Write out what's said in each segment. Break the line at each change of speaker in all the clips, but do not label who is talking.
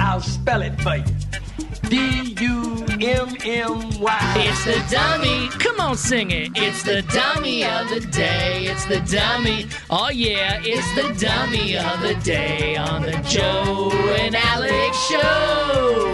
I'll spell it for you. D-U-M-M-Y.
It's the dummy. Come on, sing it. It's the dummy of the day. It's the dummy. Oh, yeah, it's the dummy of the day on the Joe and Alex Show.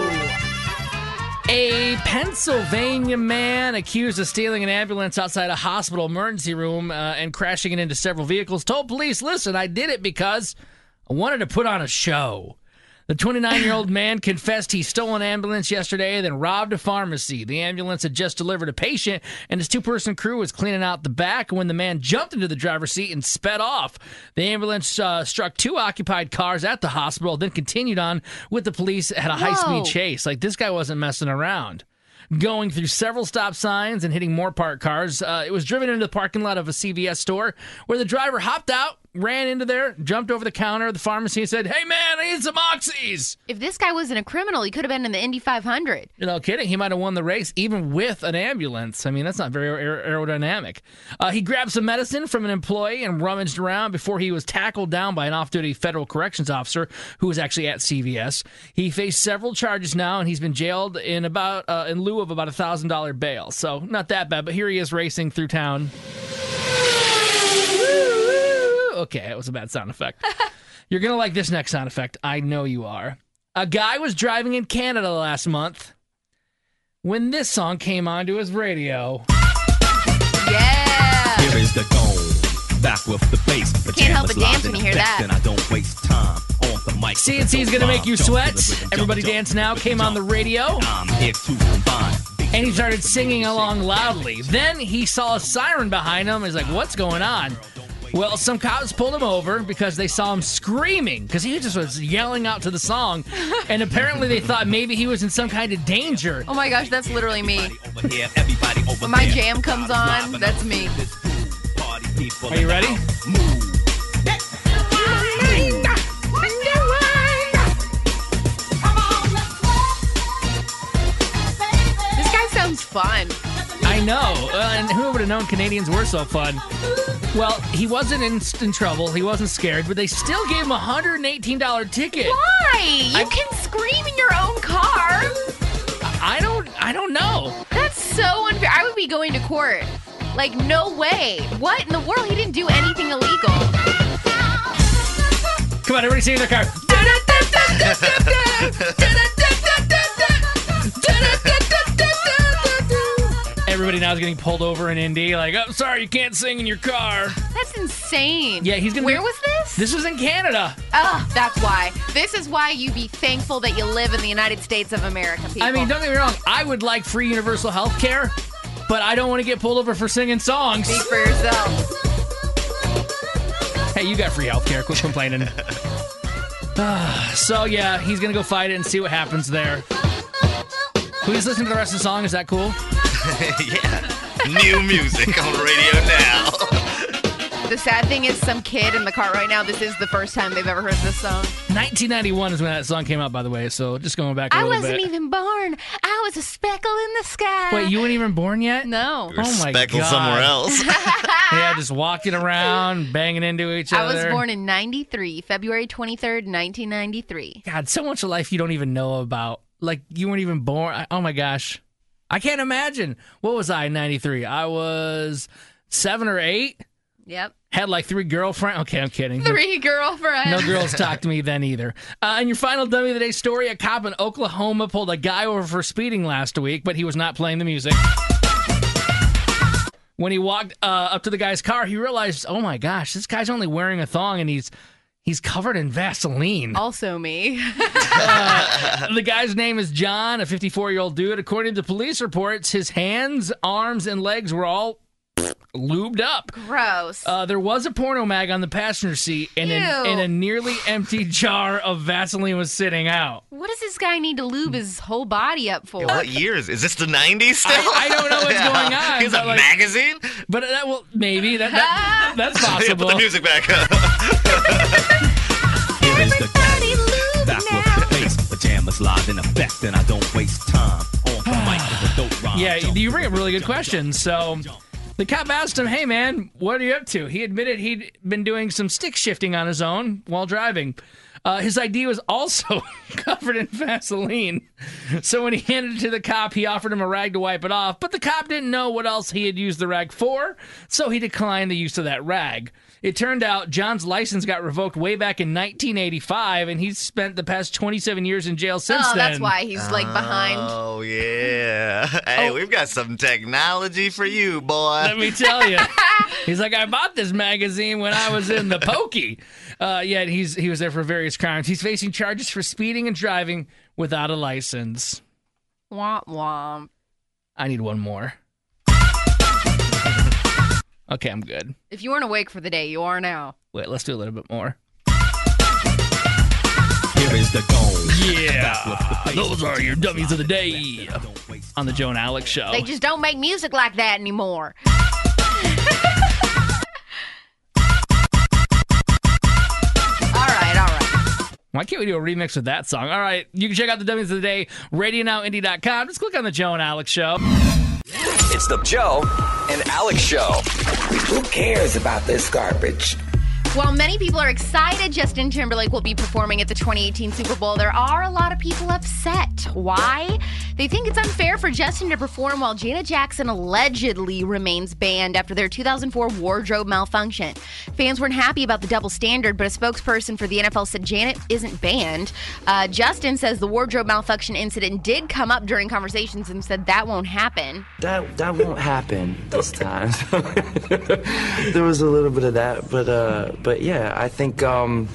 A Pennsylvania man accused of stealing an ambulance outside a hospital emergency room and crashing it into several vehicles told police, listen, I did it because I wanted to put on a show. The 29-year-old man confessed he stole an ambulance yesterday, then robbed a pharmacy. The ambulance had just delivered a patient, and his two-person crew was cleaning out the back when the man jumped into the driver's seat and sped off. The ambulance struck two occupied cars at the hospital, then continued on with the police at a high-speed chase. Like, this guy wasn't messing around. Going through several stop signs and hitting more parked cars, it was driven into the parking lot of a CVS store where the driver hopped out, ran into there, jumped over the counter of the pharmacy and said, hey, man, I need some oxys.
If this guy wasn't a criminal, he could have been in the Indy 500.
You know, kidding. He might have won the race even with an ambulance. I mean, that's not very aerodynamic. He grabbed some medicine from an employee and rummaged around before he was tackled down by an off-duty federal corrections officer who was actually at CVS. He faced several charges now, and he's been jailed in lieu of about $1,000 bail. So not that bad, but here he is racing through town. Okay, it was a bad sound effect. You're going to like this next sound effect. I know you are. A guy was driving in Canada last month when this song came onto his radio.
Yeah!
Here is the goal. Back with the bass.
Can't help but dance when you hear that.
And I don't waste time on the mic.
CNC's going to make you sweat. Everybody Dance Now came on the radio.
I'm here to combine.
And he started singing along loudly. Then he saw a siren behind him. He's like, what's going on? Well, some cops pulled him over because they saw him screaming because he just was yelling out to the song. And apparently they thought maybe he was in some kind of danger.
Oh my gosh, that's literally me. When my jam comes on, that's me.
Are you ready?
This guy sounds fun.
I know. And who would have known Canadians were so fun? Well, he wasn't in trouble. He wasn't scared, but they still gave him a $118 ticket.
Why? You can scream in your own car.
I don't know.
That's so unfair. I would be going to court. Like, no way. What in the world? He didn't do anything illegal.
Come on, everybody sing in their car. Everybody now is getting pulled over in Indy. Like, oh, sorry, you can't sing in your car.
That's insane.
Yeah, he's gonna.
Where was this?
This was in Canada.
Oh, that's why. This is why you be thankful that you live in the United States of America, people.
I mean, don't get me wrong. I would like free universal health care, but I don't want to get pulled over for singing songs.
Speak for yourself.
Hey, you got free health care. Quit complaining. So, yeah, he's going to go fight it and see what happens there. Please listen to the rest of the song. Is that cool?
Yeah. New music on radio now.
The sad thing is some kid in the car right now, this is the first time they've ever heard this song.
1991 is when that song came out, by the way, so just going back a little bit.
I wasn't even born. I was a speckle in the sky.
Wait, you weren't even born yet?
No.
You're
Oh my
speckled
God.
somewhere else.
Yeah, just walking around, banging into each
I
other.
was born in 93, February 23rd, 1993.
God, so much of life you don't even know about. Like, you weren't even born. Oh, my gosh. I can't imagine. What was I in 93? I was 7 or 8.
Yep.
Had like 3 girlfriends. Okay, I'm kidding.
3 girlfriends.
No girls talked to me then either. And your final dummy of the day story, a cop in Oklahoma pulled a guy over for speeding last week, but he was not playing the music. When he walked up to the guy's car, he realized, oh my gosh, this guy's only wearing a thong and he's covered in Vaseline.
Also me.
The guy's name is John, a 54-year-old dude. According to police reports, his hands, arms, and legs were all lubed up.
Gross.
There was a porno mag on the passenger seat, and a nearly empty jar of Vaseline was sitting out.
What does this guy need to lube his whole body up for?
What years? Is this the 90s still?
I don't know what's going on.
Here's a
but, like,
magazine?
But maybe that's possible.
Put the music back up.
Here is the
Everybody lube
back
now.
with the bass. Pajamas live in effect, and I don't waste time on the mic with a dope rhyme.
Yeah, you bring up really good questions. So the cop asked him, hey, man, what are you up to? He admitted he'd been doing some stick shifting on his own while driving. His ID was also covered in Vaseline. So when he handed it to the cop, he offered him a rag to wipe it off, but the cop didn't know what else he had used the rag for, so he declined the use of that rag. It turned out John's license got revoked way back in 1985, and he's spent the past 27 years in jail since then.
Oh, that's why he's like behind.
Oh, yeah. Hey, we've got some technology for you, boy.
Let me tell you. He's like, I bought this magazine when I was in the pokey. Yeah, he was there for various crimes. He's facing charges for speeding and driving without a license.
Womp womp.
I need one more. Okay, I'm good.
If you weren't awake for the day, you are now.
Wait, let's do a little bit more.
Here is the goal.
Yeah. Those are your dummies of the day on the Joe and Alex Show.
They just don't make music like that anymore. All right.
Why can't we do a remix with that song? All right, you can check out the dummies of the day, RadioNowIndy.com. Just click on the Joe and Alex Show.
It's the Joe and Alex Show.
Who cares about this garbage?
While many people are excited Justin Timberlake will be performing at the 2018 Super Bowl, there are a lot of people upset. Why? They think it's unfair for Justin to perform while Janet Jackson allegedly remains banned after their 2004 wardrobe malfunction. Fans weren't happy about the double standard, but a spokesperson for the NFL said Janet isn't banned. Justin says the wardrobe malfunction incident did come up during conversations and said that won't happen.
That won't happen this time. There was a little bit of that, but yeah, I think, no,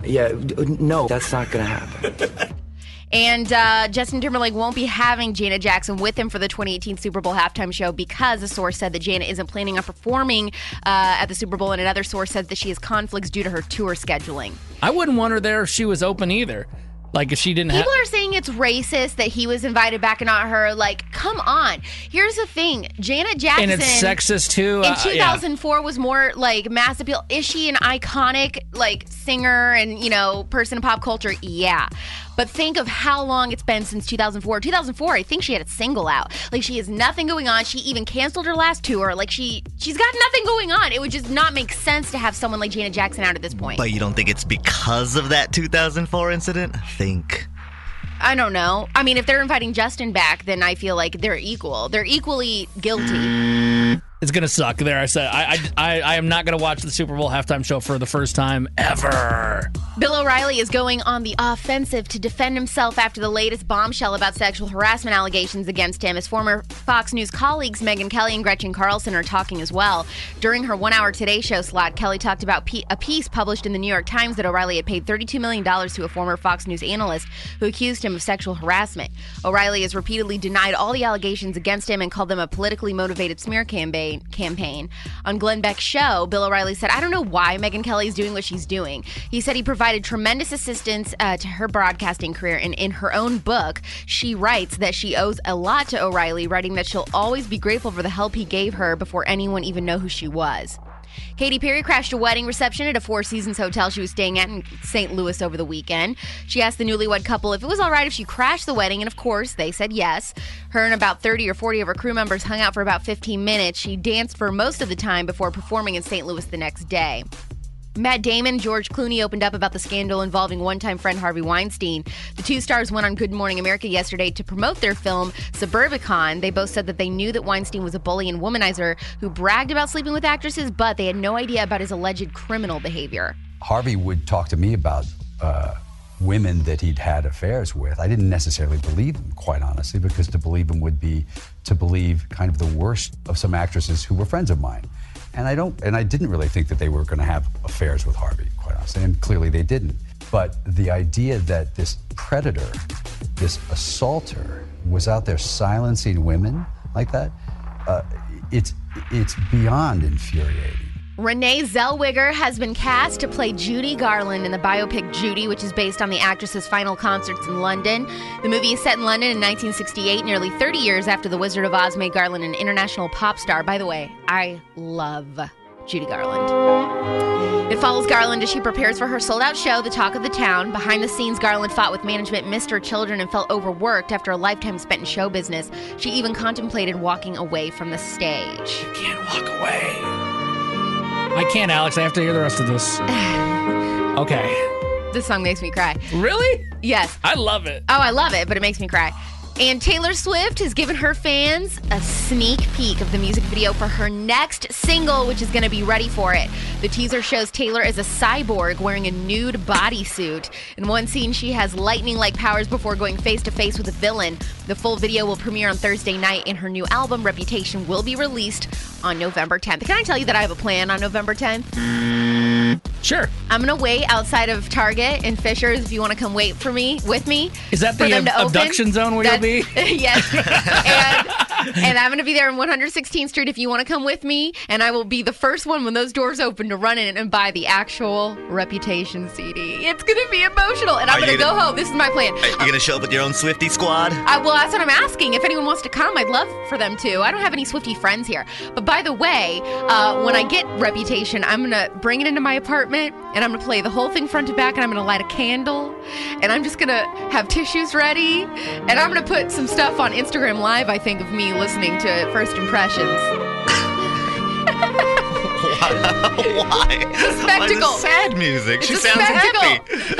that's not going to happen.
And Justin Timberlake won't be having Janet Jackson with him for the 2018 Super Bowl halftime show because a source said that Janet isn't planning on performing at the Super Bowl, and another source said that she has conflicts due to her tour scheduling.
I wouldn't want her there if she was open either. Like, if she didn't
People are saying it's racist that he was invited back and not her. Like, come on. Here's the thing. Janet Jackson...
And it's sexist, too.
In 2004 was more, like, mass appeal. Is she an iconic, like, singer and, person in pop culture? Yeah. But think of how long it's been since 2004. 2004, I think she had a single out. Like, she has nothing going on. She even canceled her last tour. Like, she's got nothing going on. It would just not make sense to have someone like Janet Jackson out at this point.
But you don't think it's because of that 2004 incident?
I don't know. I mean, if they're inviting Justin back, then I feel like they're equal. They're equally guilty.
It's going to suck there. I said, I am not going to watch the Super Bowl halftime show for the first time ever.
Bill O'Reilly is going on the offensive to defend himself after the latest bombshell about sexual harassment allegations against him. His former Fox News colleagues Megyn Kelly and Gretchen Carlson are talking as well. During her one-hour Today Show slot, Kelly talked about a piece published in the New York Times that O'Reilly had paid $32 million to a former Fox News analyst who accused him of sexual harassment. O'Reilly has repeatedly denied all the allegations against him and called them a politically motivated smear campaign. On Glenn Beck's show, Bill O'Reilly said, I don't know why Megyn Kelly is doing what she's doing. He said he provided tremendous assistance to her broadcasting career, and in her own book, she writes that she owes a lot to O'Reilly, writing that she'll always be grateful for the help he gave her before anyone even knew who she was. Katy Perry crashed a wedding reception at a Four Seasons hotel she was staying at in St. Louis over the weekend. She asked the newlywed couple if it was all right if she crashed the wedding, and of course, they said yes. Her and about 30 or 40 of her crew members hung out for about 15 minutes. She danced for most of the time before performing in St. Louis the next day. Matt Damon and George Clooney opened up about the scandal involving one-time friend Harvey Weinstein. The two stars went on Good Morning America yesterday to promote their film Suburbicon. They both said that they knew that Weinstein was a bully and womanizer who bragged about sleeping with actresses, but they had no idea about his alleged criminal behavior.
Harvey would talk to me about women that he'd had affairs with. I didn't necessarily believe him, quite honestly, because to believe him would be to believe kind of the worst of some actresses who were friends of mine. And I didn't really think that they were going to have affairs with Harvey, quite honestly, and clearly they didn't. But the idea that this predator, this assaulter, was out there silencing women like that, it's beyond infuriating.
Renee Zellweger has been cast to play Judy Garland in the biopic Judy, which is based on the actress's final concerts in London. The movie is set in London in 1968, nearly 30 years after The Wizard of Oz made Garland an international pop star. By the way, I love Judy Garland. It follows Garland as she prepares for her sold-out show, The Talk of the Town. Behind the scenes, Garland fought with management, missed her children, and felt overworked after a lifetime spent in show business. She even contemplated walking away from the stage.
You can't walk away. I can't, Alex. I have to hear the rest of this. Okay.
This song makes me cry.
Really?
Yes.
I love it.
Oh, I love it, but it makes me cry. And Taylor Swift has given her fans a sneak peek of the music video for her next single, which is going to be ready for it. The teaser shows Taylor as a cyborg wearing a nude bodysuit. In one scene, she has lightning-like powers before going face-to-face with a villain. The full video will premiere on Thursday night, and her new album, Reputation, will be released on November 10th. Can I tell you that I have a plan on November 10th?
Sure.
I'm going to wait outside of Target and Fisher's if you want to come wait with me.
Is that the abduction zone where you'll be?
Yes. and I'm going to be there on 116th Street if you want to come with me. And I will be the first one when those doors open to run in and buy the actual Reputation CD. It's going to be emotional. And I'm going to go home. This is my plan.
Are you going to show up with your own Swiftie squad?
Well, that's what I'm asking. If anyone wants to come, I'd love for them to. I don't have any Swiftie friends here. But by the way, when I get Reputation, I'm going to bring it into my apartment. And I'm going to play the whole thing front to back, and I'm going to light a candle, and I'm just going to have tissues ready, and I'm going to put some stuff on Instagram Live, I think, of me listening to First Impressions.
Why?
It's a spectacle.
Why the sad music? She sounds
spectacle.
hippie.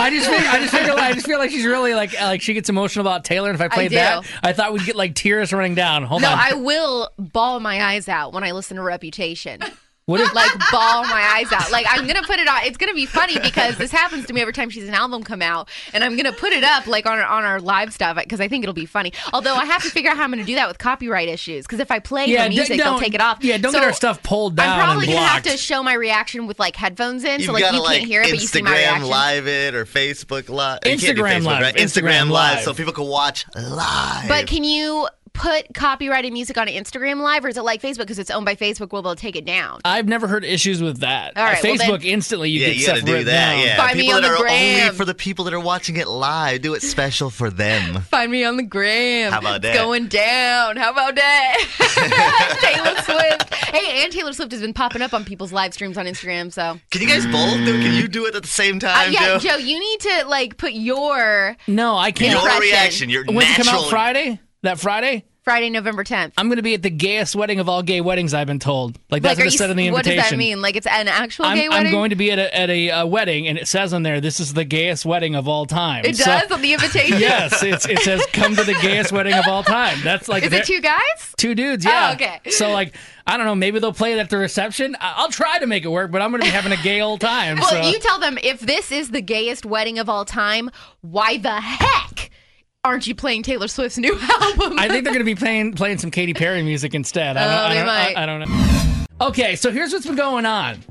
I just feel like she's really like she gets emotional about Taylor, and if I played that, I thought we'd get like tears running down. Hold on.
No, I will bawl my eyes out when I listen to Reputation.
What if,
like, bawl my eyes out. Like, I'm going to put it on. It's going to be funny because this happens to me every time she's an album come out. And I'm going to put it up, like, on our live stuff because I think it'll be funny. Although I have to figure out how I'm going to do that with copyright issues. Because if I play the music, they'll take it off.
Yeah, don't get our stuff pulled down.
I'm probably
going to
have to show my reaction with, like, headphones in. So, like,
gotta,
you can't hear it, but you see my reaction.
Instagram Live it or Facebook Live.
Instagram Live.
Right? Instagram Live so people can watch live.
But can you put copyrighted music on Instagram Live, or is it like Facebook because it's owned by Facebook? Will they'll take it down?
I've never heard issues with that.
All right,
Facebook instantly you get
you
stuff
gotta do
written
that.
down.
Yeah,
Find
people
me on
that
the
are
gram.
only for the people that are watching it live. Do it special for them.
Find me on the gram.
How about that?
It's going down. How about that? Taylor Swift. Hey, and Taylor Swift has been popping up on people's live streams on Instagram. So
can you guys both do it? Can you do it at the same time,
yeah,
Joe?
Joe, you need to like put your
No, I can't.
Your reaction, your
When's it come
natural.
out Friday? That Friday?
Friday, November 10th.
I'm going to be at the gayest wedding of all gay weddings, I've been told. Like, that's what it said in the invitation.
What does that mean? Like, it's an actual gay wedding?
I'm going to be at a wedding, and it says on there, this is the gayest wedding of all time.
It does on the invitation?
Yes, it says, come to the gayest wedding of all time. That's like...
Is it two guys?
Two dudes, yeah.
Oh, okay.
So, like, I don't know, maybe they'll play it at the reception. I'll try to make it work, but I'm going to be having a gay old time.
Well, you tell them, if this is the gayest wedding of all time, why the heck aren't you playing Taylor Swift's new album?
I think they're going to be playing some Katy Perry music instead. I don't know. Okay, so here's what's been going on.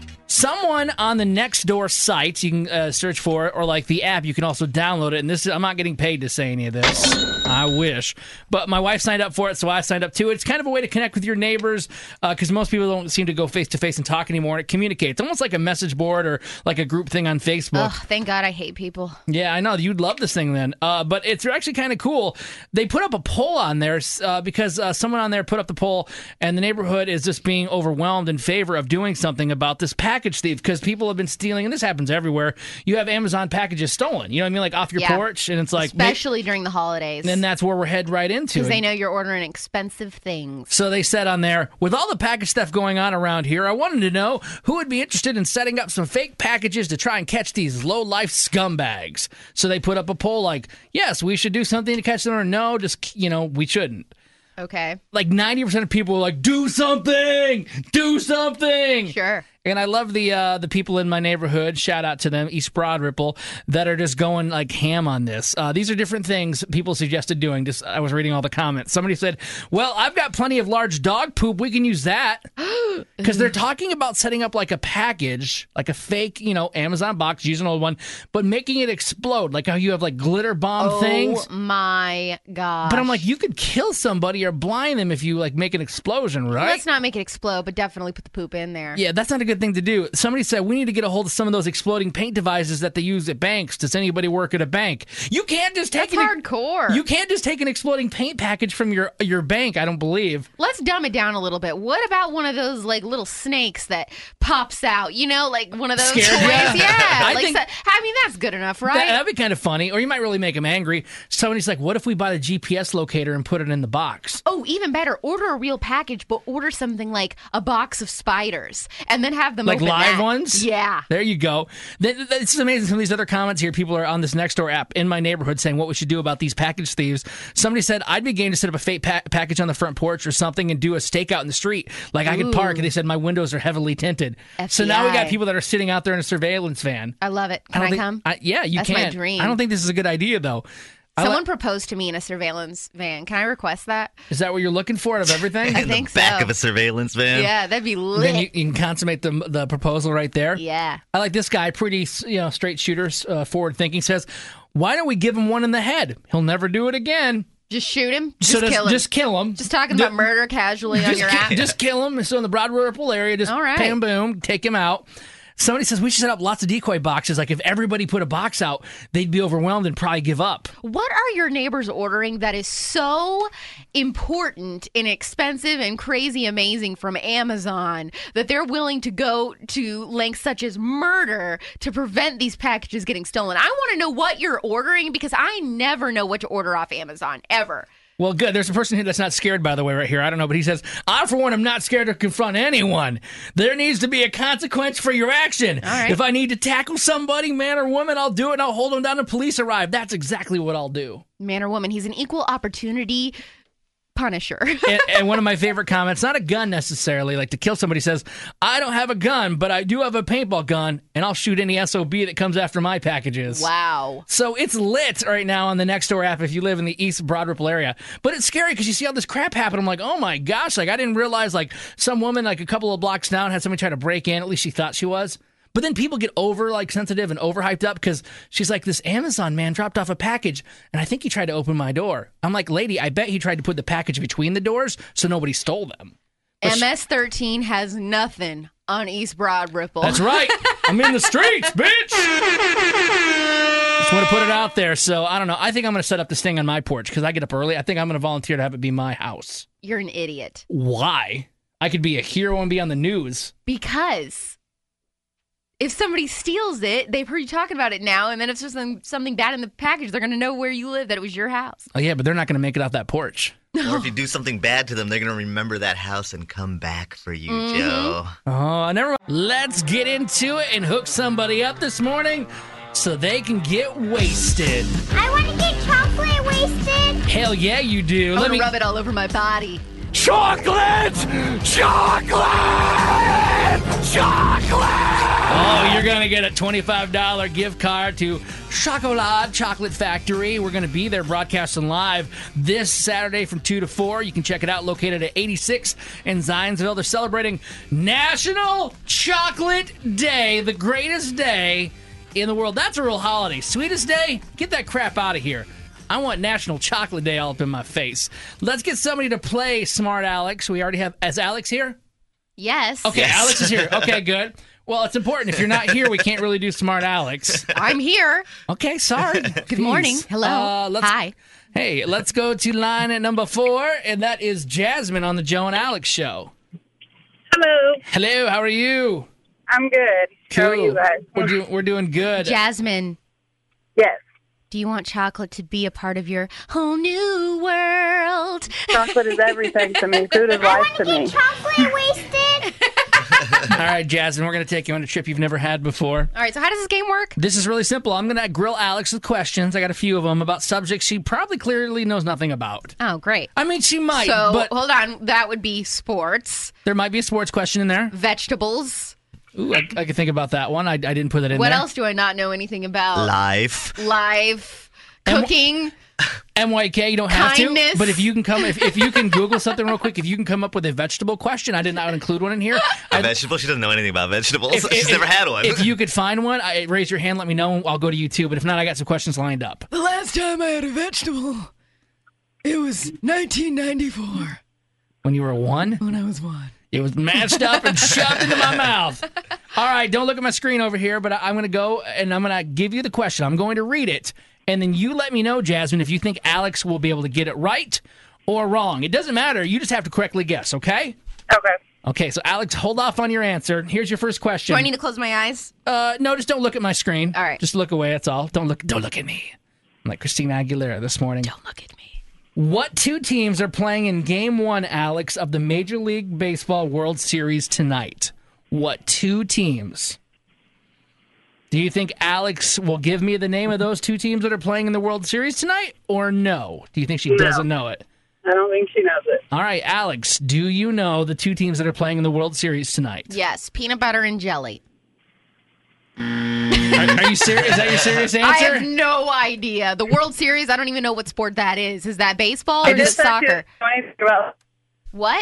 Someone on the Nextdoor site, you can search for it, or like the app, you can also download it. And this, I'm not getting paid to say any of this. I wish. But my wife signed up for it, so I signed up too. It's kind of a way to connect with your neighbors because most people don't seem to go face-to-face and talk anymore, and it communicates. It's almost like a message board or like a group thing on Facebook.
Ugh, thank God I hate people.
Yeah, I know. You'd love this thing then. But it's actually kind of cool. They put up a poll on there because someone on there put up the poll, and the neighborhood is just being overwhelmed in favor of doing something about this package thief because people have been stealing, and this happens everywhere. You have Amazon packages stolen. You know what I mean? Like off your porch, and it's like...
Especially during the holidays.
And that's where we're headed right into.
Because they know you're ordering expensive things.
So they said on there, with all the package stuff going on around here, I wanted to know who would be interested in setting up some fake packages to try and catch these low-life scumbags. So they put up a poll like, yes, we should do something to catch them, or no, just, we shouldn't.
Okay.
Like 90% of people were like, do something! Do something!
Sure.
And I love the people in my neighborhood, shout out to them, East Broad Ripple, that are just going like ham on this. These are different things people suggested doing. Just I was reading all the comments. Somebody said, well, I've got plenty of large dog poop. We can use that. Because they're talking about setting up like a package, like a fake, Amazon box, use an old one, but making it explode. Like how you have like glitter bomb things.
Oh my gosh.
But I'm like, you could kill somebody or blind them if you like make an explosion, right?
Let's not make it explode, but definitely put the poop in there.
Yeah, that's not a good thing to do. Somebody said we need to get a hold of some of those exploding paint devices that they use at banks. Does anybody work at a bank? You can't just take
hardcore.
You can't just take an exploding paint package from your bank, I don't believe.
Let's dumb it down a little bit. What about one of those like little snakes that pops out, like one of those toys? Yeah. I mean, that's good enough, right?
That'd be kind of funny, or you might really make them angry. Somebody's like, what if we buy the GPS locator and put it in the box?
Oh, even better. Order a real package, but order something like a box of spiders and then have have them
Like
open
live
that.
ones?
Yeah.
There you go. This is amazing. Some of these other comments here, people are on this Nextdoor app in my neighborhood saying what we should do about these package thieves. Somebody said, I'd be game to set up a fake package on the front porch or something and do a stakeout in the street. Like I could park, and they said my windows are heavily tinted. So now we got
FBI.
people that are sitting out there in a surveillance van.
I love it. Can I come?
Yeah, you
That's
can.
my dream.
I don't think this is a good idea, though.
Someone proposed to me in a surveillance van. Can I request that?
Is that what you're looking for out of everything?
I
In
think
the back
so.
of a surveillance van.
Yeah, that'd be lit.
Then you can consummate the proposal right there.
Yeah.
I like this guy, pretty straight shooter, forward thinking. Says, why don't we give him one in the head? He'll never do it again.
Just shoot him.
So
Just kill him.
Just kill him.
Just talking about murder casually on your app.
Just kill him. So in the Broad Ripple area, just
All right.
bam, boom, take him out. Somebody says we should set up lots of decoy boxes. Like if everybody put a box out, they'd be overwhelmed and probably give up.
What are your neighbors ordering that is so important and expensive and crazy amazing from Amazon that they're willing to go to lengths such as murder to prevent these packages getting stolen? I want to know what you're ordering because I never know what to order off Amazon, ever.
Well, good. There's a person here that's not scared, by the way, right here. I don't know, but he says, I, for one, am not scared to confront anyone. There needs to be a consequence for your action.
All right.
If I need to tackle somebody, man or woman, I'll do it, and I'll hold them down until police arrive. That's exactly what I'll do.
Man or woman, he's an equal opportunity punisher.
And one of my favorite comments, not a gun necessarily, like to kill somebody, says, I don't have a gun, but I do have a paintball gun, and I'll shoot any SOB that comes after my packages.
Wow.
So it's lit right now on the Nextdoor app if you live in the East Broad Ripple area. But it's scary because you see all this crap happen. I'm like, oh my gosh, like I didn't realize like some woman like a couple of blocks down had somebody try to break in. At least she thought she was. But then people get over like sensitive and overhyped up because she's like, this Amazon man dropped off a package and I think he tried to open my door. I'm like, lady, I bet he tried to put the package between the doors so nobody stole them.
MS-13 has nothing on East Broad Ripple.
That's right. I'm in the streets, bitch. Just want to put it out there. So I don't know. I think I'm going to set up this thing on my porch because I get up early. I think I'm going to volunteer to have it be my house.
You're an idiot.
Why? I could be a hero and be on the news.
Because if somebody steals it, they've heard you talking about it now, and then if there's something bad in the package, they're going to know where you live, that it was your house.
Oh, yeah, but they're not going to make it off that porch.
Or if you do something bad to them, they're going to remember that house and come back for you, Joe.
Oh, never mind. Let's get into it and hook somebody up this morning so they can get wasted.
I want to get chocolate wasted.
Hell yeah, you do.
I want to rub it all over my body.
Chocolate! Chocolate! Chocolate! Oh, you're going to get a $25 gift card to Chocolat Chocolate Factory. We're going to be there broadcasting live this Saturday from 2 to 4. You can check it out, located at 86 in Zionsville. They're celebrating National Chocolate Day, the greatest day in the world. That's a real holiday. Sweetest day? Get that crap out of here. I want National Chocolate Day all up in my face. Let's get somebody to play Smart Alex. We already have... Is Alex here?
Yes.
Okay,
Yes.
Alex is here. Okay, good. Well, it's important. If you're not here, we can't really do Smart Alex.
I'm here.
Okay, sorry.
Good morning. Hello. Hi.
Hey, let's go to line at number 4, and that is Jasmine on the Joe and Alex show.
Hello.
Hello, how are you?
I'm good. How are you guys?
We're doing good.
Jasmine,
Yes.
do you want chocolate to be a part of your whole new world?
Chocolate is everything to me. Food is life to me.
Chocolate wasted.
All right, Jasmine, we're going to take you on a trip you've never had before.
All right, so how does this game work?
This is really simple. I'm going to grill Alex with questions. I got a few of them about subjects she probably clearly knows nothing about.
Oh, great.
I mean, she might,
So,
but
hold on. That would be sports,
there might be a sports question in there.
vegetables.
Ooh, I could think about that one. I didn't put that in
What
there.
else do I not know anything about?
Life.
Life, cooking.
MYK, you don't have
Kindness.
to. But if you can if you can Google something real quick, if you can come up with a vegetable question, I did not include one in here.
Vegetable? She doesn't know anything about vegetables. She's never had one.
If you could find one, raise your hand, let me know. I'll go to you too. But if not, I got some questions lined up.
The last time I had a vegetable, it was 1994
When you were 1?
when I was 1.
It was mashed up and shoved into my mouth. All right, don't look at my screen over here, but I'm going to go and I'm going to give you the question. I'm going to read it, and then you let me know, Jasmine, if you think Alex will be able to get it right or wrong. It doesn't matter. You just have to correctly guess, okay?
Okay.
Okay, so Alex, hold off on your answer. Here's your first question.
Do I need to close my eyes?
No, just don't look at my screen.
All right.
Just look away, that's all. Don't look at me. I'm like Christina Aguilera this morning.
Don't look at me.
What two teams are playing in Game 1, Alex, of the Major League Baseball World Series tonight? what two teams? Do you think Alex will give me the name of those two teams that are playing in the World Series tonight, or no? Do you think she doesn't know it?
I don't think she knows it.
All right, Alex, do you know the two teams that are playing in the World Series tonight?
Yes, peanut butter and jelly.
Are you serious? Is that your serious answer?
I have no idea. The World Series, I don't even know what sport that is. Is that baseball or just soccer? What?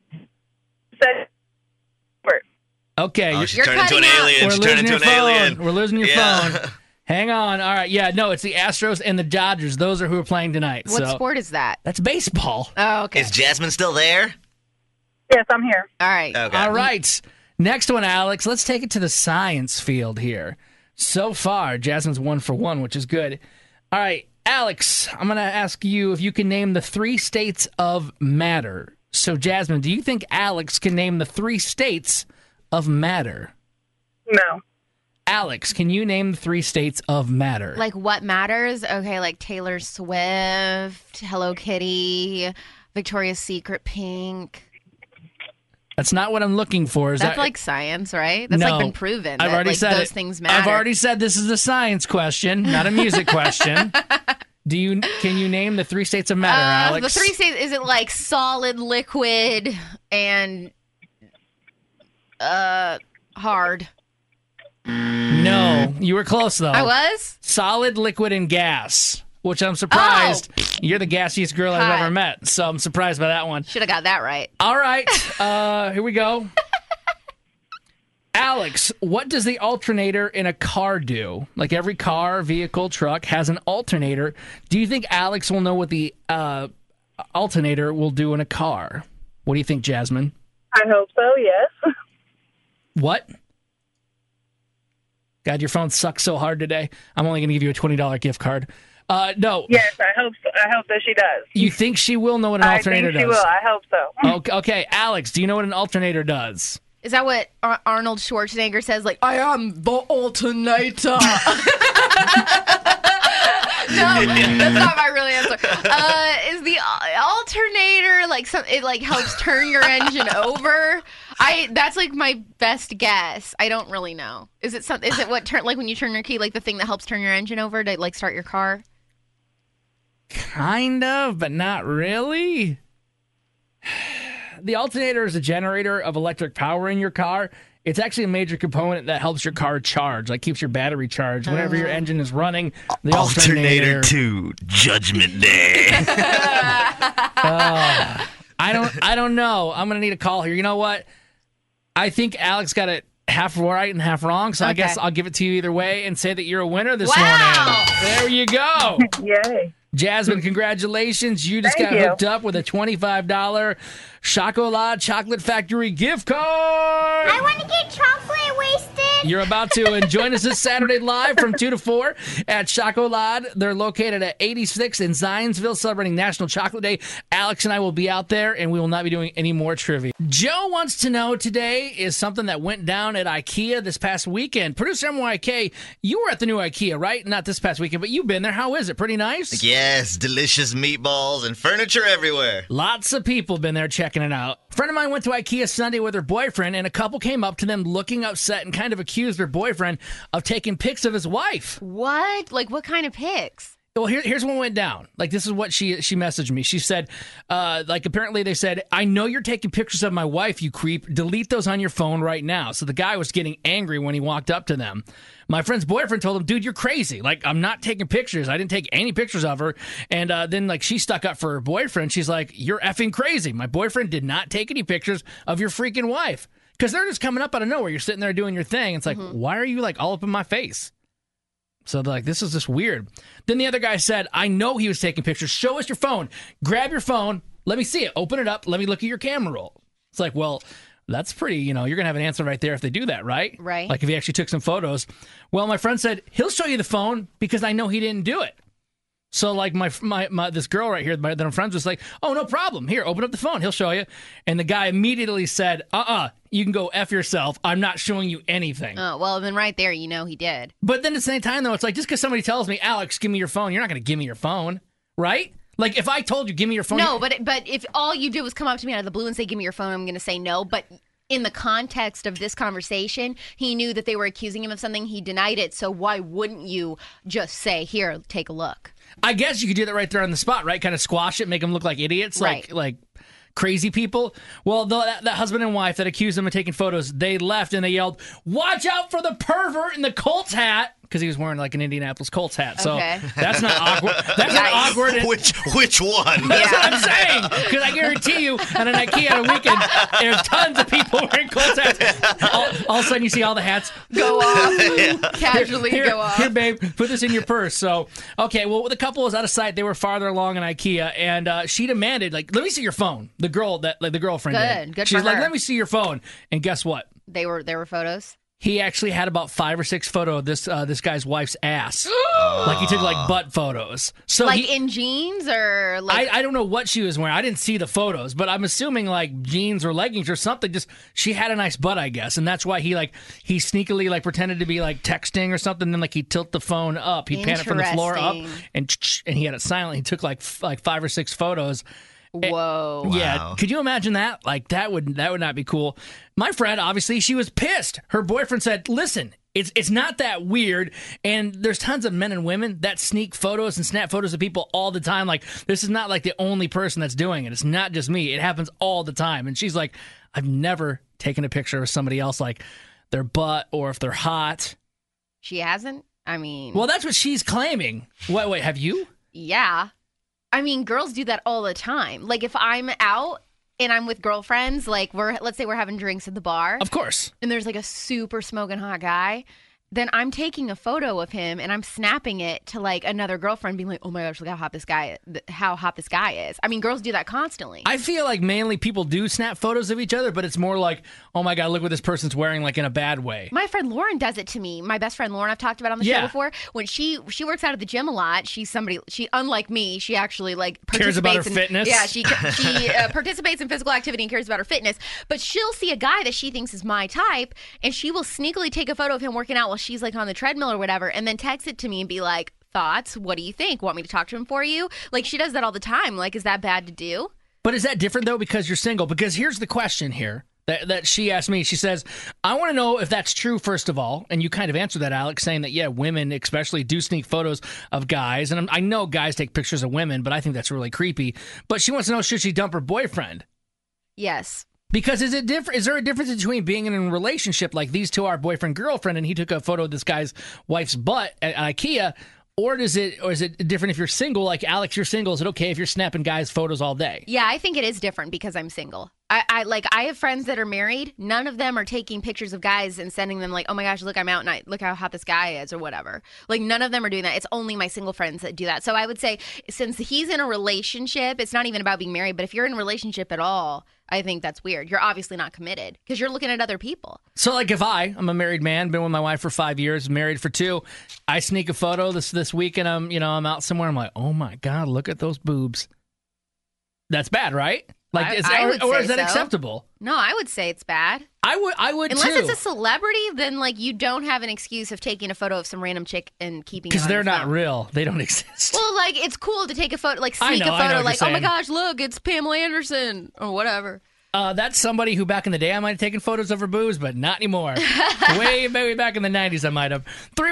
Okay.
Oh, she's turning into an alien. She's turning into an alien.
We're losing your phone. Hang on. All right. Yeah, no, it's the Astros and the Dodgers. Those are who are playing tonight.
What sport is that?
That's baseball.
Oh, okay.
Is Jasmine still there?
Yes, I'm here.
All right.
Okay.
All right. Next one, Alex. Let's take it to the science field here. So far, Jasmine's 1 for 1, which is good. All right, Alex, I'm going to ask you if you can name the 3 states of matter. So, Jasmine, do you think Alex can name the 3 states of matter?
No.
Alex, can you name the 3 states of matter?
Like what matters? Okay, like Taylor Swift, Hello Kitty, Victoria's Secret Pink.
That's not what I'm looking for.
That's like science, right? That's
No.
like been proven.
I've
that,
already
like,
said
those
it.
things matter.
I've already said this is a science question, not a music question. Can you name the 3 states of matter, Alex?
The 3 states, is it like solid, liquid, and hard?
No, you were close though.
I was?
Solid, liquid, and gas. Which I'm surprised. You're the gassiest girl I've
Hot.
ever met, so I'm surprised by that one.
Should have got that right.
All right, here we go. Alex, what does the alternator in a car do? Like every car, vehicle, truck has an alternator. Do you think Alex will know what the alternator will do in a car? What do you think, Jasmine?
I hope so, yes.
What? God, your phone sucks so hard today. I'm only going to give you a $20 gift card. No.
Yes, I hope so. I hope that she does.
You think she will know what an alternator
I think she
does?
will. I hope so.
Okay, Alex, do you know what an alternator does?
Is that what Arnold Schwarzenegger says? Like, I am the alternator. No, that's not my real answer. Is the alternator like it like helps turn your engine over? That's like my best guess. I don't really know. Is it what like when you turn your key, like the thing that helps turn your engine over to like start your car?
Kind of, but not really. The alternator is a generator of electric power in your car. It's actually a major component that helps your car charge, like keeps your battery charged. Whenever your engine is running, the alternator
2, Judgment Day.
I don't know. I'm gonna need a call here. You know what? I think Alex got it half right and half wrong, so I guess I'll give it to you either way and say that you're a winner this morning. There you go.
Yay.
Jasmine, congratulations. You just got hooked up with a $25 Chocolat Chocolate Factory gift card.
I want to get chocolate wasted.
You're about to. And join us this Saturday live from 2 to 4 at Chocolat. They're located at 86 in Zionsville, celebrating National Chocolate Day. Alex and I will be out there, and we will not be doing any more trivia. Joe wants to know today is something that went down at IKEA this past weekend. Producer MYK, you were at the new IKEA, right? Not this past weekend, but you've been there. How is it? Pretty nice?
Yes, delicious meatballs and furniture everywhere.
Lots of people been there checking it out. A friend of mine went to IKEA Sunday with her boyfriend, and a couple came up to them looking upset and kind of accused their boyfriend of taking pics of his wife.
What? Like, what kind of pics?
Well, here's what went down. Like, this is what she messaged me. She said, like, apparently they said, I know you're taking pictures of my wife, you creep. Delete those on your phone right now. So the guy was getting angry when he walked up to them. My friend's boyfriend told him, dude, you're crazy. Like, I'm not taking pictures. I didn't take any pictures of her. And then, like, she stuck up for her boyfriend. She's like, you're effing crazy. My boyfriend did not take any pictures of your freaking wife. Because they're just coming up out of nowhere. You're sitting there doing your thing. It's like, why are you, like, all up in my face? So they're like, this is just weird. Then the other guy said, I know he was taking pictures. Show us your phone. Grab your phone. Let me see it. Open it up. Let me look at your camera roll. It's like, well, that's pretty, you're going to have an answer right there if they do that, right?
Right.
Like if he actually took some photos. Well, my friend said, he'll show you the phone because I know he didn't do it. So like my this girl right here that I'm friends with was like, oh, no problem. Here, open up the phone. He'll show you. And the guy immediately said, you can go F yourself. I'm not showing you anything.
Oh, well, then right there, you know he did.
But then at the same time, though, it's like, just because somebody tells me, Alex, give me your phone, you're not going to give me your phone, right? Like, if I told you, give me your phone.
No, but if all you did was come up to me out of the blue and say, give me your phone, I'm going to say no. But in the context of this conversation, he knew that they were accusing him of something. He denied it. So why wouldn't you just say, here, take a look?
I guess you could do that right there on the spot, right? Kind of squash it, make them look like idiots,
Right.
like crazy people. Well, that husband and wife that accused him of taking photos, they left and they yelled, "Watch out for the pervert in the Colts hat," because he was wearing like an Indianapolis Colts hat. So
Okay.
that's not awkward. That's not awkward.
Which one?
That's what I'm saying. Because I guarantee you, at an IKEA on a weekend, there's tons of people wearing Colts hats. All of a sudden, you see all the hats
Go off. Casually
here,
go off.
Here, babe, put this in your purse. So, okay, well, the couple was out of sight. They were farther along in IKEA, and she demanded, like, let me see your phone. The girlfriend did.
Good
She's
for
like,
her.
let me see your phone. And guess what?
There were photos.
He actually had about 5 or 6 photos of this guy's wife's ass. Like he took like butt photos. So
Like in jeans or like...
I don't know what she was wearing. I didn't see the photos, but I'm assuming like jeans or leggings or something. Just she had a nice butt, I guess, and that's why he sneakily like pretended to be like texting or something. Then like he tilt the phone up, he'd pan it from the floor up, and he had it silent. He took like 5 or 6 photos.
Whoa.
Yeah.
Wow.
Could you imagine that? Like that would not be cool. My friend, obviously, she was pissed. Her boyfriend said, "Listen, it's not that weird, and there's tons of men and women that sneak photos and snap photos of people all the time. Like this is not like the only person that's doing it. It's not just me. It happens all the time." And she's like, "I've never taken a picture of somebody else, like their butt or if they're hot."
She hasn't? I mean...
Well, that's what she's claiming. Wait, have you?
Yeah. I mean, girls do that all the time. Like, if I'm out and I'm with girlfriends, like, let's say we're having drinks at the bar.
Of course.
And there's, like, a super smoking hot guy. Then I'm taking a photo of him and I'm snapping it to, like, another girlfriend being like, "Oh, my gosh, look how hot this guy is. I mean, girls do that constantly.
I feel like mainly people do snap photos of each other, but it's more like, "Oh, my God, look what this person's wearing," like in a bad way.
My friend Lauren does it to me. My best friend Lauren, I've talked about on the show before. When she works out at the gym a lot. She unlike me, she actually like
cares about her fitness.
Yeah, she participates in physical activity and cares about her fitness. But she'll see a guy that she thinks is my type, and she will sneakily take a photo of him working out while she's like on the treadmill or whatever, and then text it to me and be like, "Thoughts? What do you think? Want me to talk to him for you?" Like she does that all the time. Like, is that bad to do?
But is that different though because you're single? Because here's the question here that she asked me. She says, "I want to know if that's true, first of all." And you kind of answered that, Alex, saying that, yeah, women especially do sneak photos of guys. And I know guys take pictures of women, but I think that's really creepy. But she wants to know, should she dump her boyfriend?
Yes.
Because is there a difference between being in a relationship like these two are boyfriend-girlfriend and he took a photo of this guy's wife's butt at IKEA, or is it different if you're single? Like Alex, you're single. Is it okay if you're snapping guys' photos all day?
Yeah, I think it is different because I'm single. I have friends that are married. None of them are taking pictures of guys and sending them like, "Oh my gosh, look, I'm out and look how hot this guy is," or whatever. Like none of them are doing that. It's only my single friends that do that. So I would say since he's in a relationship, it's not even about being married, but if you're in a relationship at all, I think that's weird. You're obviously not committed because you're looking at other people.
So like if I'm a married man, been with my wife for 5 years, married for 2, I sneak a photo this week and I'm out somewhere. I'm like, "Oh my God, look at those boobs." That's bad, right? Like, is that acceptable?
No, I would say it's bad.
I would
Unless
too.
it's a celebrity, then like you don't have an excuse of taking a photo of some random chick and keeping it
because
on
they're
your
not
phone.
real. They don't exist.
Well, like it's cool to take a photo, like sneak a
I know
photo,
what
like,
you're
"Oh my
saying.
gosh, look, it's Pamela Anderson," or whatever.
That's somebody who back in the day I might have taken photos of her boobs, but not anymore. way back in the 90s I might have.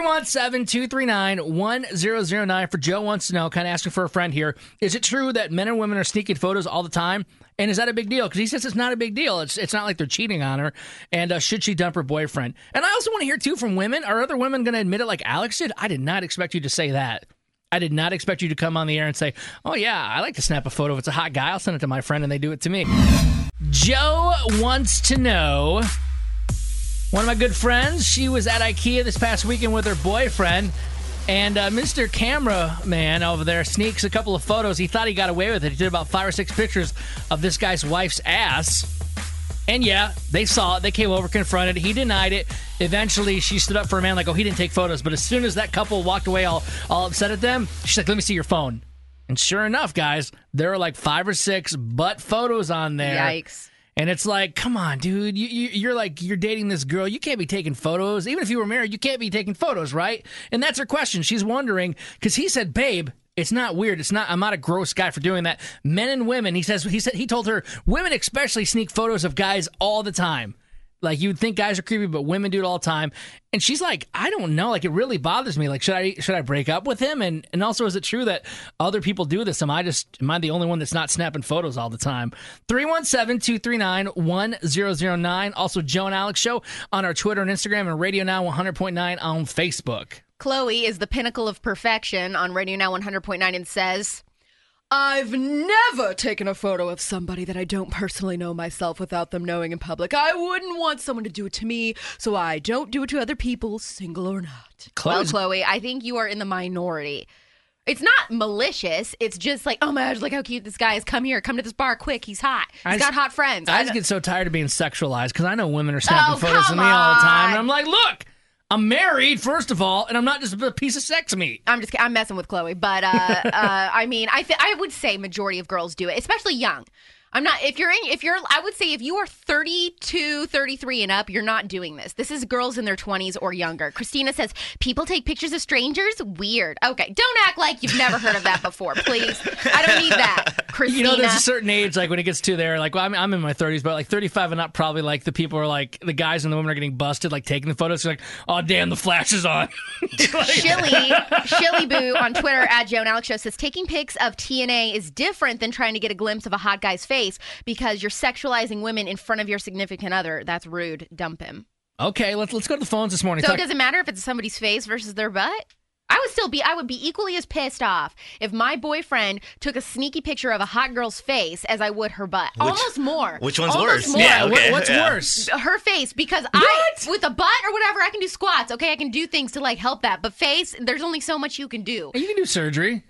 317-239-1009 for Joe wants to know, kind of asking for a friend here. Is it true that men and women are sneaking photos all the time? And is that a big deal? Because he says it's not a big deal. It's not like they're cheating on her. And should she dump her boyfriend? And I also want to hear, too, from women. Are other women going to admit it like Alex did? I did not expect you to say that. I did not expect you to come on the air and say, "Oh, yeah, I like to snap a photo. If it's a hot guy, I'll send it to my friend, and they do it to me." Joe wants to know, one of my good friends, she was at IKEA this past weekend with her boyfriend, and Mr. Cameraman over there sneaks a couple of photos. He thought he got away with it. He did about 5 or 6 pictures of this guy's wife's ass. And yeah, they saw it. They came over, confronted. He denied it. Eventually, she stood up for a man like, "Oh, he didn't take photos." But as soon as that couple walked away all upset at them, she's like, "Let me see your phone." And sure enough, guys, there are like 5 or 6 butt photos on there.
Yikes.
And it's like, come on, dude. You're dating this girl. You can't be taking photos. Even if you were married, you can't be taking photos, right? And that's her question. She's wondering, because he said, "Babe, it's not weird. I'm not a gross guy for doing that." Men and women, he told her, women especially sneak photos of guys all the time. Like, you'd think guys are creepy, but women do it all the time. And she's like, I don't know. Like, it really bothers me. Like, should I break up with him? And also, is it true that other people do this? Am I the only one that's not snapping photos all the time? 317-239-1009. Also, Joe and Alex Show on our Twitter and Instagram, and Radio Now 100.9 on Facebook.
Chloe is the pinnacle of perfection on Radio Now 100.9 and says,
I've never taken a photo of somebody that I don't personally know myself without them knowing in public. I wouldn't want someone to do it to me, so I don't do it to other people, single or not.
Well, Chloe, I think you are in the minority. It's not malicious. It's just like, oh my gosh, look how cute this guy is. Come here. Come to this bar quick. He's hot. He's got hot friends.
I just get so tired of being sexualized because I know women are snapping photos of me all the time. And I'm like, look. I'm married, first of all, and I'm not just a piece of sex meat.
I'm messing with Chloe, but I mean, I would say majority of girls do it, especially young. I would say if you are 32, 33 and up, you're not doing this. This is girls in their 20s or younger. Christina says, people take pictures of strangers? Weird. Okay, don't act like you've never heard of that before, please. I don't need that, Christina.
You know, there's a certain age, like when it gets to there, like, well, I'm in my 30s, but like 35 and up, probably like the people are like, the guys and the women are getting busted, like taking the photos. They're like, oh, damn, the flash is on.
Shilly Boo on Twitter at Joe and Alex Show says, taking pics of TNA is different than trying to get a glimpse of a hot guy's face because you're sexualizing women in front of your significant other. That's rude. Dump him.
Okay, let's go to the phones this morning.
So it doesn't matter if it's somebody's face versus their butt? I would be equally as pissed off if my boyfriend took a sneaky picture of a hot girl's face as I would her butt. Almost more.
Which one's
Almost
worse?
More.
Yeah, what's worse?
Her face, because with a butt or whatever, I can do squats. Okay, I can do things to like help that. But face, there's only so much you can do.
You can do surgery.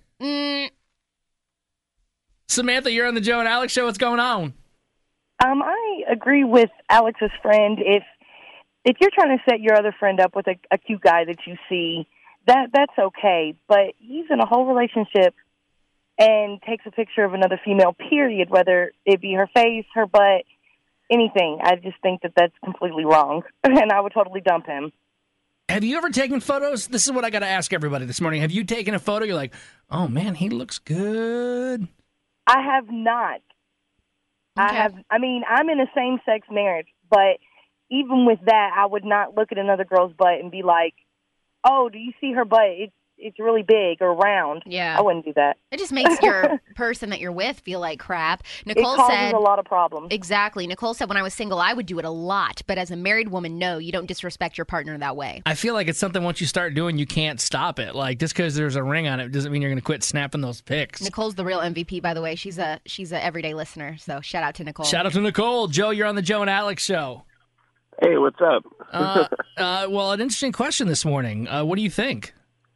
Samantha, you're on the Joe and Alex Show. What's going on?
I agree with Alex's friend. If you're trying to set your other friend up with a cute guy that you see, that's okay. But he's in a whole relationship and takes a picture of another female, period, whether it be her face, her butt, anything. I just think that that's completely wrong, and I would totally dump him.
Have you ever taken photos? This is what I got to ask everybody this morning. Have you taken a photo? You're like, oh, man, he looks good.
I have not.
Okay.
I mean, I'm in a same-sex marriage, but even with that, I would not look at another girl's butt and be like, oh, do you see her butt? It's really big or round.
Yeah.
I wouldn't do that.
It just makes your person that you're with feel like crap. Nicole
it causes
said
a lot of problems.
Exactly. Nicole said, when I was single, I would do it a lot. But as a married woman, no, you don't disrespect your partner that way.
I feel like it's something once you start doing, you can't stop it. Like, just because there's a ring on it doesn't mean you're going to quit snapping those pics.
Nicole's the real MVP, by the way. She's a everyday listener. So shout out to Nicole.
Shout out to Nicole. Joe, you're on the Joe and Alex Show.
Hey, what's up?
Well, an interesting question this morning. What do you think?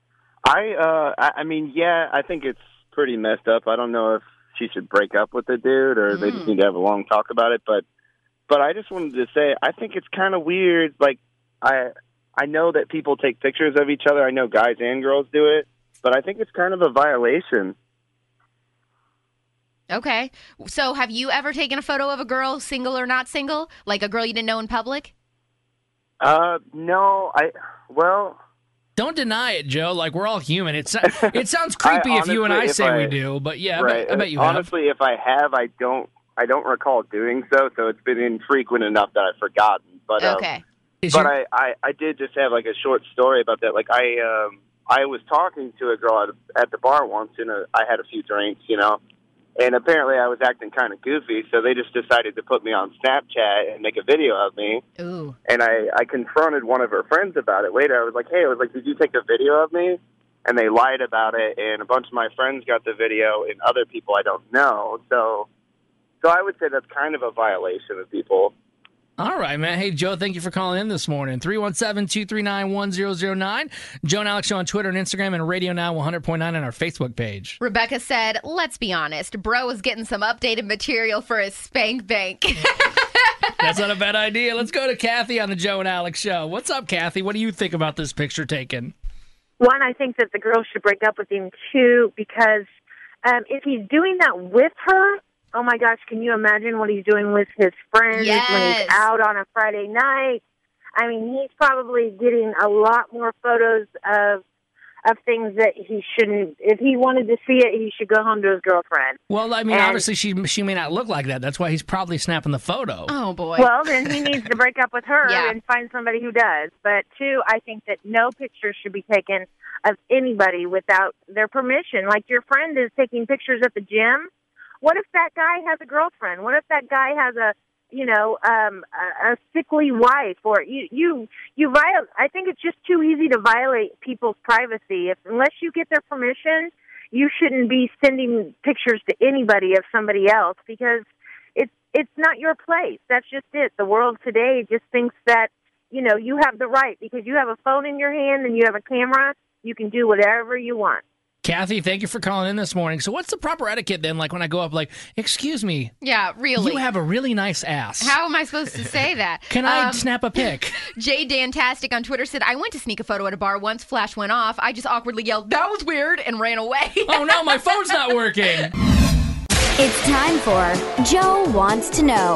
I mean, yeah, I think it's pretty messed up. I don't know if she should break up with the dude or they just need to have a long talk about it. But I just wanted to say, I think it's kind of weird. Like, I know that people take pictures of each other. I know guys and girls do it, but I think it's kind of a violation.
Okay. So have you ever taken a photo of a girl, single or not single? Like a girl you didn't know in public?
No,
Don't deny it, Joe. Like, we're all human. It sounds creepy if you and I say we do, but yeah,
right.
I bet you
honestly, if I have, I don't recall doing so. So it's been infrequent enough that I've forgotten. But
okay.
I did just have like a short story about that. Like I was talking to a girl at the bar once, and I had a few drinks, you know. And apparently I was acting kind of goofy, so they just decided to put me on Snapchat and make a video of me.
Ooh.
And I confronted one of her friends about it later. I was like, did you take a video of me? And they lied about it, and a bunch of my friends got the video, and other people I don't know. So I would say that's kind of a violation of people.
All right, man. Hey, Joe, thank you for calling in this morning. 317-239-1009. Joe and Alex Show on Twitter and Instagram, and Radio Now 100.9 on our Facebook page.
Rebecca said, let's be honest, bro is getting some updated material for his spank bank.
That's not a bad idea. Let's go to Kathy on the Joe and Alex Show. What's up, Kathy? What do you think about this picture taken?
One, I think that the girl should break up with him. Two, because if he's doing that with her, oh, my gosh, can you imagine what he's doing with his friends when he's out on a Friday night? I mean, he's probably getting a lot more photos of of things that he shouldn't. If he wanted to see it, he should go home to his girlfriend.
Well, I mean, obviously she may not look like that. That's why he's probably snapping the photo.
Oh, boy.
Well, then he needs to break up with her and find somebody who does. But, two, I think that no pictures should be taken of anybody without their permission. Like your friend is taking pictures at the gym. What if that guy has a girlfriend? What if that guy has a sickly wife? Or you violate. I think it's just too easy to violate people's privacy. Unless you get their permission, you shouldn't be sending pictures to anybody of somebody else because it's not your place. That's just it. The world today just thinks that, you have the right because you have a phone in your hand and you have a camera. You can do whatever you want.
Kathy, thank you for calling in this morning. So what's the proper etiquette then? Like when I go up, like, excuse me.
Yeah, really.
You have a really nice ass.
How am I supposed to say that?
Can I snap a pic?
Jay Dantastic on Twitter said, I went to sneak a photo at a bar once, flash went off. I just awkwardly yelled, that was weird, and ran away.
Oh no, my phone's not working.
It's time for Joe Wants to Know.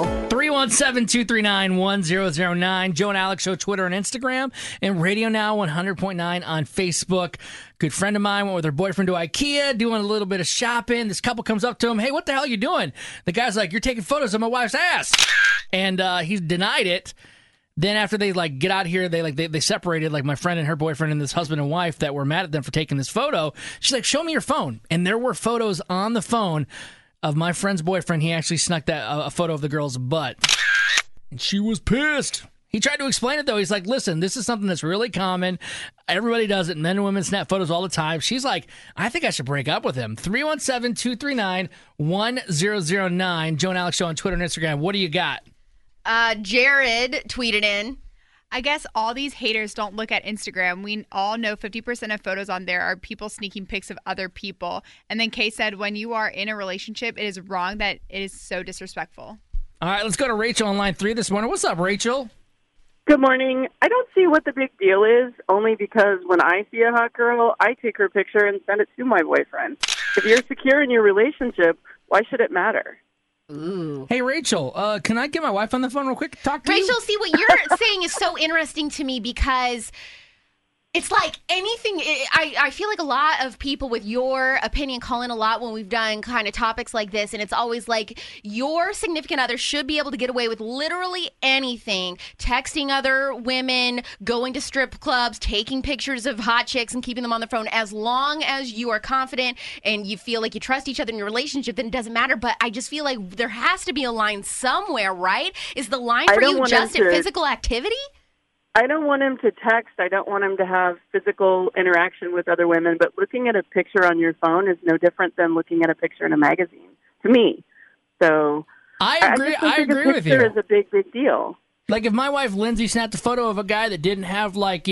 317-239-1009. Joe and Alex Show, Twitter and Instagram, and Radio Now 100.9 on Facebook. Good friend of mine went with her boyfriend to IKEA, doing a little bit of shopping. This couple comes up to him, hey, what the hell are you doing? The guy's like, you're taking photos of my wife's ass. And he denied it. Then after they get out here, they separated, like my friend and her boyfriend and this husband and wife that were mad at them for taking this photo. She's like, show me your phone. And there were photos on the phone of my friend's boyfriend. He actually snuck that a photo of the girl's butt. And she was pissed. He tried to explain it, though. He's like, listen, this is something that's really common. Everybody does it. Men and women snap photos all the time. She's like, I think I should break up with him. 317-239-1009. Joe and Alex Show on Twitter and Instagram. What do you got?
Jared tweeted in.
I guess all these haters don't look at Instagram. We all know 50% of photos on there are people sneaking pics of other people. And then Kay said, when you are in a relationship, it is wrong that it is so disrespectful.
All right, let's go to Rachel on line 3 this morning. What's up, Rachel?
Good morning. I don't see what the big deal is, only because when I see a hot girl, I take her picture and send it to my boyfriend. If you're secure in your relationship, why should it matter?
Ooh.
Hey, Rachel, can I get my wife on the phone real quick? Talk to
Rachel,
you?
see, what you're saying is so interesting to me because it's like anything. I feel like a lot of people with your opinion call in a lot when we've done kind of topics like this, and it's always like your significant other should be able to get away with literally anything. Texting other women, going to strip clubs, taking pictures of hot chicks and keeping them on the phone. As long as you are confident and you feel like you trust each other in your relationship, then it doesn't matter. But I just feel like there has to be a line somewhere, right? Is the line for you just in physical activity?
I don't want him to text. I don't want him to have physical interaction with other women. But looking at a picture on your phone is no different than looking at a picture in a magazine, to me. So
I agree. I agree with you.
A picture is a big, big deal.
Like if my wife Lindsay snapped a photo of a guy that didn't have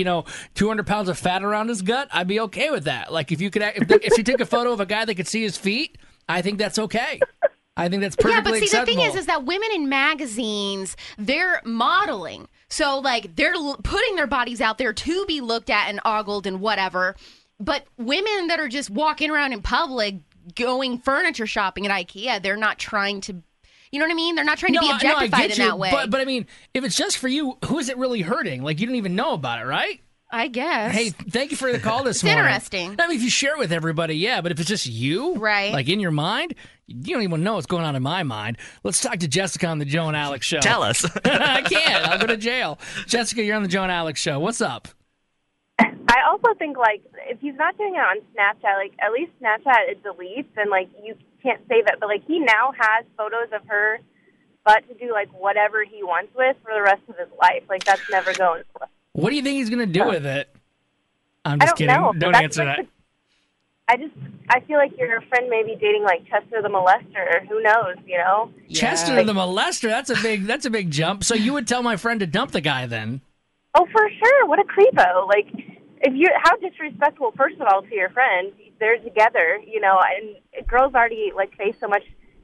200 pounds of fat around his gut, I'd be okay with that. Like if she took a photo of a guy that could see his feet, I think that's okay. I think that's perfectly acceptable.
Yeah, but see, the thing is that women in magazines, they're modeling. So, they're putting their bodies out there to be looked at and ogled and whatever. But women that are just walking around in public, going furniture shopping at IKEA, they're not trying to, you know what I mean? They're not trying to be objectified in that way.
But I mean, if it's just for you, who is it really hurting? Like, you don't even know about it, right?
I guess.
Hey, thank you for the call this morning.
Interesting.
I mean, if you share it with everybody, yeah, but if it's just you,
right?
Like in your mind, you don't even know what's going on in my mind. Let's talk to Jessica on the Joe and Alex Show.
Tell us.
I can't. I'll go to jail. Jessica, you're on the Joe and Alex Show. What's up?
I also think, if he's not doing it on Snapchat, at least Snapchat it deletes, and, you can't save it. But, he now has photos of her butt to do, whatever he wants with for the rest of his life. That's never going away.
What do you think he's going to do with it? I'm just kidding.
Know.
Don't answer that.
I feel like your friend may be dating Chester the molester. Who knows?
Chester the molester. That's a big jump. So you would tell my friend to dump the guy then?
Oh, for sure. What a creepo! How disrespectful. First of all, to your friend, they're together. And girls already face so much,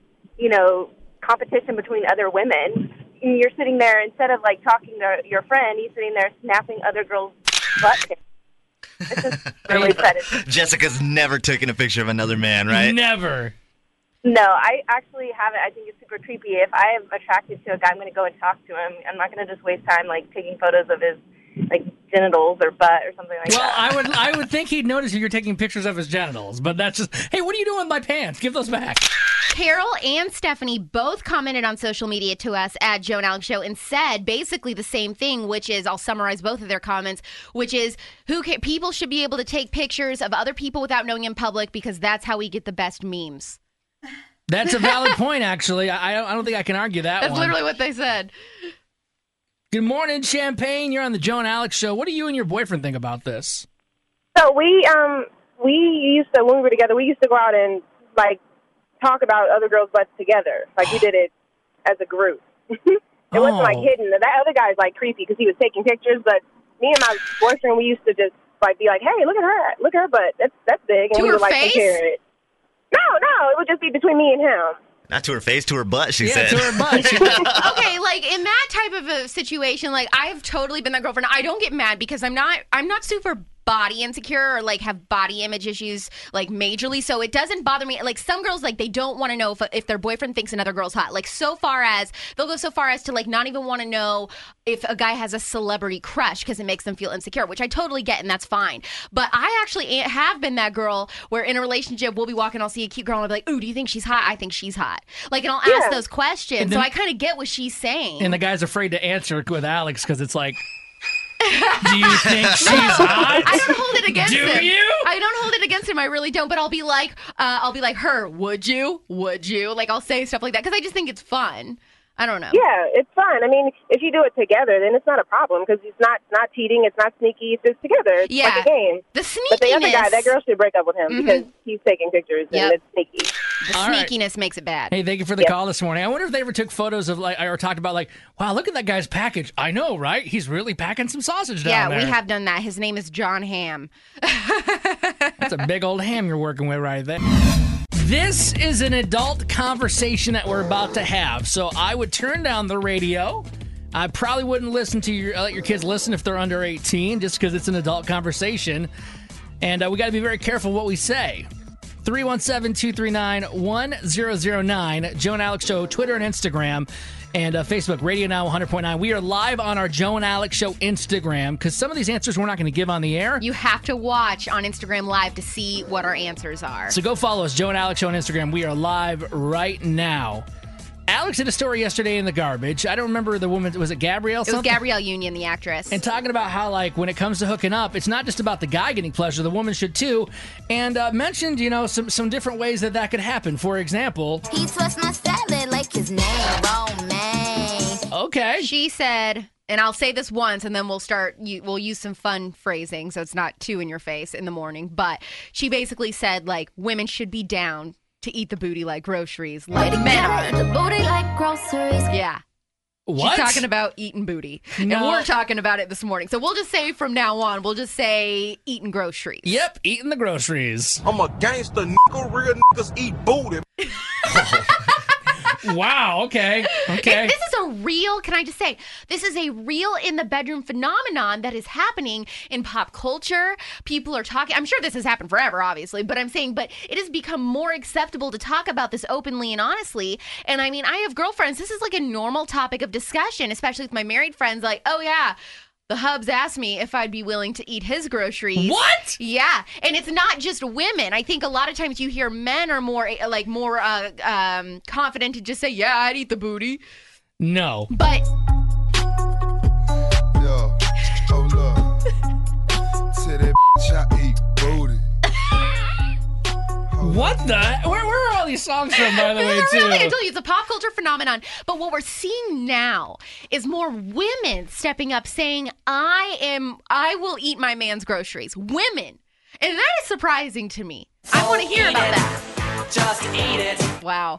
competition between other women. And you're sitting there instead of talking to your friend, he's sitting there snapping other girls' butt pics. It's just really pathetic.
Jessica's never taken a picture of another man, right?
Never.
No, I actually haven't. I think it's super creepy. If I am attracted to a guy, I'm going to go and talk to him. I'm not going to just waste time taking photos of his like genitals or butt or something like that.
Well, I would think he'd notice if you're taking pictures of his genitals, but that's just, hey, what are you doing with my pants? Give those back.
Carol and Stephanie both commented on social media to us at Joe and Alex Show and said basically the same thing, which is, I'll summarize both of their comments, which is people should be able to take pictures of other people without knowing in public because that's how we get the best memes.
That's a valid point, actually. I don't think I can argue that
That's
one.
literally what they said.
Good morning, Champagne. You're on the Joe and Alex Show. What do you and your boyfriend think about this?
So we used to, when we were together, we used to go out and like talk about other girls' butts together. Like we did it as a group. It wasn't like hidden. That other guy's like creepy because he was taking pictures, but me and my boyfriend, we used to just like be like, hey, look at her butt. That's big. And
To
we
her
would like
face?
compare it. No, it would just be between me and him.
Not to her face, to her butt, she
Yeah,
said.
to her butt.
Okay, like in that type of a situation, like I've totally been that girlfriend. I don't get mad because I'm not super body insecure or like have body image issues like majorly, so it doesn't bother me. Like some girls, like they don't want to know if their boyfriend thinks another girl's hot. Like they'll go so far as to like not even want to know if a guy has a celebrity crush because it makes them feel insecure, which I totally get, and that's fine. But I actually have been that girl where in a relationship we'll be walking, I'll see a cute girl and I'll be like, ooh, do you think she's hot? I think she's hot. Like, and I'll ask those questions.
And then-
So I kind of get what she's saying.
And the guy's afraid to answer with Alex because it's like, do you think she's hot?
I don't hold it against him.
Do you?
I don't hold it against him. I really don't. But I'll be like her. Would you? Like I'll say stuff like that because I just think it's fun. I don't know.
Yeah, it's fun. I mean, if you do it together, then it's not a problem because it's not cheating. It's not sneaky. It's just together. It's like a game.
The sneakiness.
But the other guy, that girl should break up with him because he's taking pictures and it's sneaky.
The
All right.
sneakiness makes it bad.
Hey, thank you for the call this morning. I wonder if they ever took photos of like, or talked about like, wow, look at that guy's package. I know, right? He's really packing some sausage down there.
Yeah, we have done that. His name is John Hamm.
That's a big old ham you're working with right there. This is an adult conversation that we're about to have, so I would turn down the radio. I probably wouldn't let your kids listen if they're under 18, just because it's an adult conversation. And we got to be very careful what we say. 317-239-1009. Joe and Alex Show, Twitter and Instagram, and Facebook, Radio Now 100.9. We are live on our Joe and Alex Show Instagram because some of these answers we're not going to give on the air.
You have to watch on Instagram Live to see what our answers are.
So go follow us, Joe and Alex Show on Instagram. We are live right now. Alex did a story yesterday in the garbage. I don't remember the woman. Was it Gabrielle something?
It was Gabrielle Union, the actress.
And talking about how, like, when it comes to hooking up, it's not just about the guy getting pleasure. The woman should, too. And mentioned, some different ways that could happen. For example...
He twists my salad like his name, Romaine.
Okay.
She said... And I'll say this once, and then we'll use some fun phrasing, so it's not too in your face in the morning. But she basically said, like, women should be down to eat the booty like groceries, like men are.
The booty like groceries.
Yeah.
What?
She's talking about eating booty.
No.
And we're talking about it this morning. So we'll just say from now on, we'll just say eating groceries.
Yep, eating the groceries.
I'm a gangster, nigga. Real niggas eat booty.
Wow, okay.
This is a real, can I just say, this is a real in the bedroom phenomenon that is happening in pop culture. People are talking, I'm sure this has happened forever, obviously, but I'm saying, but it has become more acceptable to talk about this openly and honestly. And I mean, I have girlfriends, this is like a normal topic of discussion, especially with my married friends, like, oh yeah, the hubs asked me if I'd be willing to eat his groceries.
What?
Yeah. And it's not just women. I think a lot of times you hear men are more confident to just say, yeah, I'd eat the booty.
No.
But...
Yo, hold up. Say that I eat booty.
What the? Where are all these songs from, by the way, too?
Really, I told you, it's a pop culture phenomenon. But what we're seeing now is more women stepping up saying, I will eat my man's groceries. Women. And that is surprising to me. I want to hear about that.
Just eat it.
Wow.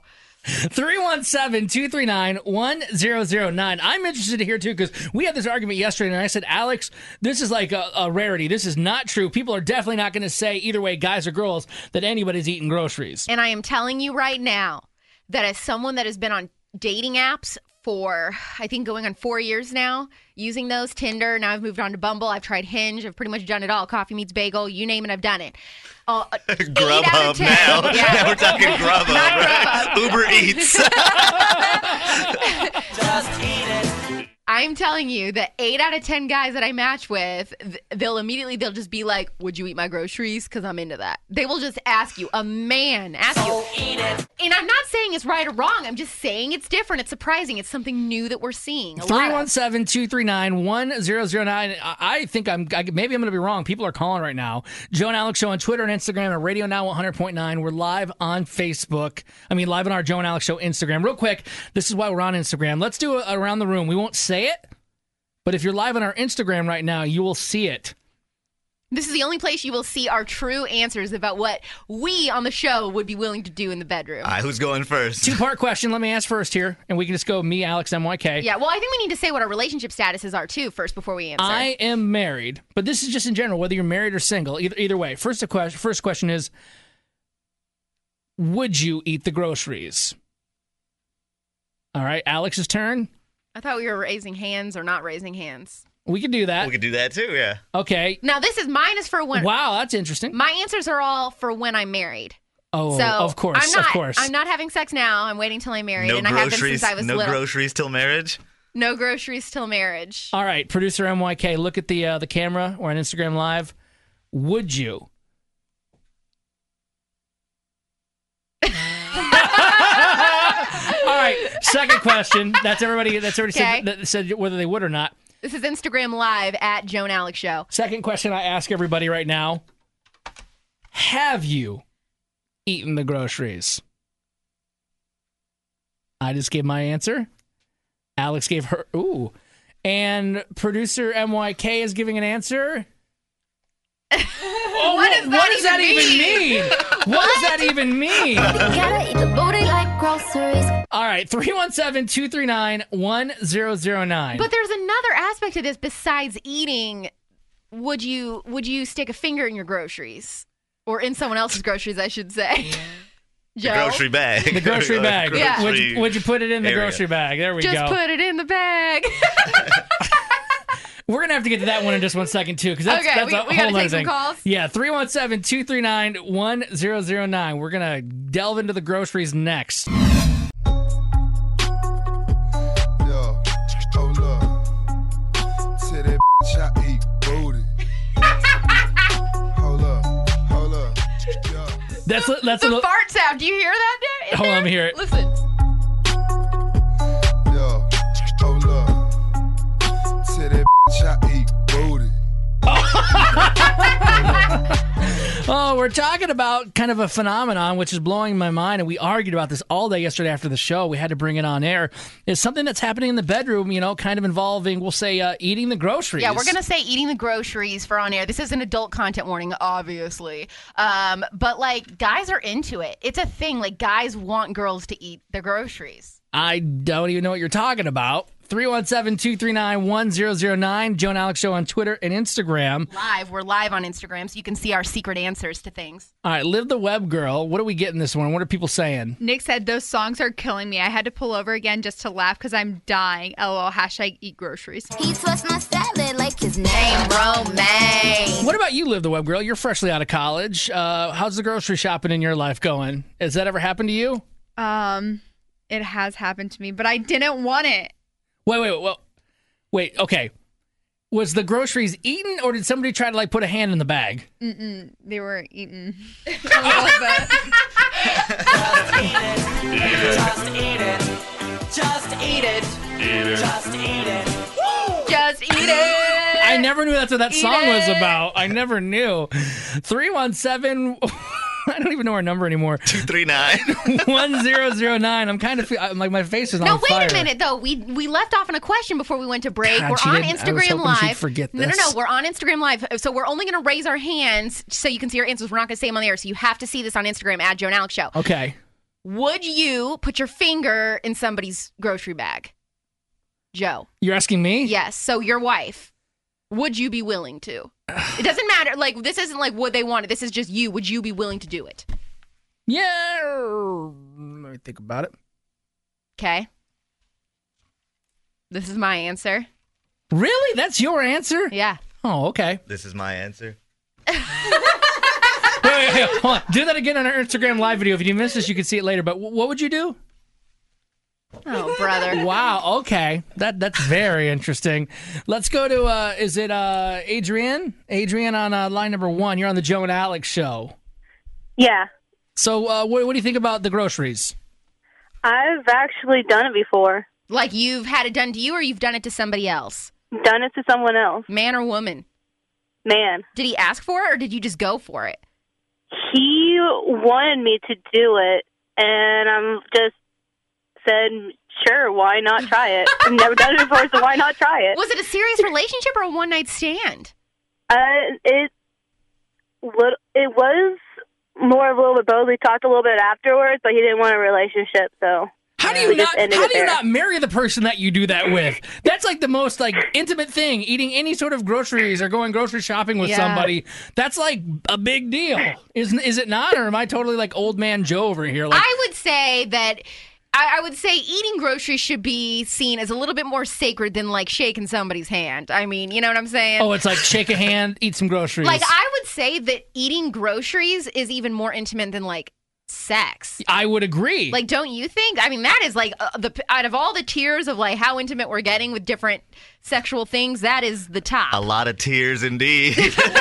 317-239-1009. I'm interested to hear, too, because we had this argument yesterday, and I said, Alex, this is like a rarity. This is not true. People are definitely not going to say, either way, guys or girls, that anybody's eating groceries.
And I am telling you right now that as someone that has been on dating apps for, I think, going on 4 years now, using those, Tinder, now I've moved on to Bumble, I've tried Hinge, I've pretty much done it all, Coffee Meets Bagel, you name it, I've done it.
Grubhub now. Now we're talking Grubhub, right? Uber Eats.
Just eat it.
I I'm telling you that 8 out of 10 guys that I match with, they'll just be like, would you eat my groceries? Because I'm into that. They will just ask you, a man ask you. Eat it. And I'm not saying it's right or wrong. I'm just saying it's different. It's surprising. It's something new that we're seeing.
317-239-1009. I think maybe I'm going to be wrong. People are calling right now. Joe and Alex Show on Twitter and Instagram at Radio Now 100.9. We're live on Facebook. Live on our Joe and Alex Show Instagram. Real quick, this is why we're on Instagram. Let's do it around the room. We won't say it, but if you're live on our Instagram right now, you will see it.
This is the only place you will see our true answers about what we on the show would be willing to do in the bedroom.
All right, who's going first?
2-part question. Let me ask first here, and we can just go me, Alex, MYK.
Yeah, well, I think we need to say what our relationship statuses are, too, first before we answer.
I am married, but this is just in general, whether you're married or single. Either way. First question is, would you eat the groceries? All right, Alex's turn.
I thought we were raising hands or not raising hands.
We could do that.
We could do that too, yeah.
Okay.
Now, mine is for when...
Wow, that's interesting.
My answers are all for when I'm married.
Oh,
so
of course,
I'm not having sex now. I'm waiting till I'm married, and I have been since I was little.
No groceries till marriage?
No groceries till marriage.
All right, producer MYK, look at the camera. We're on Instagram Live. Would you? All right, second question. That's everybody said whether they would or not.
This is Instagram Live at Joe and Alex Show.
Second question I ask everybody right now. Have you eaten the groceries? I just gave my answer. Alex gave her. Ooh. And producer MYK is giving an answer.
What does that even mean?
What does that even mean?
Gotta eat the booty like groceries.
All right, 317-239-1009.
But there's another aspect to this besides eating. Would you stick a finger in your groceries? Or in someone else's groceries, I should say. Joe?
The grocery bag.
The grocery bag.
Yeah.
Would you put it in the grocery bag? There we go.
Just put it in the bag.
We're going to have to get to that one in just 1 second, too, because that's a whole
gotta
other
take
thing.
Some calls?
Yeah, 317-239-1009. We're going to delve into the groceries next.
Yo, hold up. To that bitch I eat booty. Hold up. Yo.
That's
the fart sound. Do you hear that there?
Hold on, let me hear it.
Listen.
Yo, hold up. To that bitch I eat booty.
Oh, we're talking about kind of a phenomenon which is blowing my mind, and we argued about this all day yesterday after the show. We had to bring it on air. It's something that's happening in the bedroom, kind of involving, we'll say, eating the groceries.
Yeah, we're going to say eating the groceries for on air. This is an adult content warning, obviously. But, guys are into it. It's a thing. Guys want girls to eat their groceries.
I don't even know what you're talking about. 317-239-1009. Joe and Alex Show on Twitter and Instagram.
We're live on Instagram, so you can see our secret answers to things.
All right, Live the Web Girl. What are we getting this one? What are people saying?
Nick said, those songs are killing me. I had to pull over again just to laugh because I'm dying. LOL, # eat groceries.
He twists my salad like his name, Romaine.
What about you, Live the Web Girl? You're freshly out of college. How's the grocery shopping in your life going? Has that ever happened to you?
It has happened to me, but I didn't want it.
Wait, okay. Was the groceries eaten, or did somebody try to put a hand in the bag?
They were eaten.
Just
eat it. Just eat it.
I never knew that's what that song was about. I never knew. 317... I don't even know our number anymore.
239-1009.
I'm kind of my face is on fire.
No, wait a minute though. We left off on a question before we went to break.
God,
we're on Instagram Live.
Forget this.
No. We're on Instagram Live. So we're only going to raise our hands so you can see our answers. We're not going to say them on the air. So you have to see this on Instagram at Joe and Alex Show.
Okay.
Would you put your finger in somebody's grocery bag, Joe?
You're asking me?
Yes. So your wife. Would you be willing to? It doesn't matter. This isn't what they wanted. This is just you. Would you be willing to do it?
Yeah. Let me think about it.
Okay. This is my answer.
Really? That's your answer?
Yeah.
Oh, okay.
This is my answer.
Wait, hold on. Do that again on our Instagram Live video. If you missed this, you can see it later. But what would you do?
Oh, brother.
Wow. Okay. That's very interesting. Let's go to, is it Adrienne? Adrienne on line number 1. You're on the Joe and Alex show.
Yeah.
So what do you think about the groceries?
I've actually done it before.
Like you've had it done to you or you've done it to somebody else?
Done it to someone else.
Man or woman?
Man.
Did he ask for it or did you just go for it?
He wanted me to do it, and I'm just said, sure, why not try it? I've never done it before, so why not try it?
Was it a serious relationship or a one-night stand?
It was more of a little bit both. We talked a little bit afterwards, but he didn't want a relationship, so...
How do you not marry the person that you do that with? That's like the most like intimate thing. Eating any sort of groceries or going grocery shopping with somebody. That's like a big deal. Is it not? Or am I totally like old man Joe over here? Like,
I would say that I would say eating groceries should be seen as a little bit more sacred than like shaking somebody's hand. I mean, you know what I'm saying?
Oh, it's like shake a hand, eat some groceries.
Like I would say that eating groceries is even more intimate than like sex.
I would agree.
Like, don't you think? I mean, that is like out of all the tiers of like how intimate we're getting with different sexual things, that is the top.
A lot of tears indeed.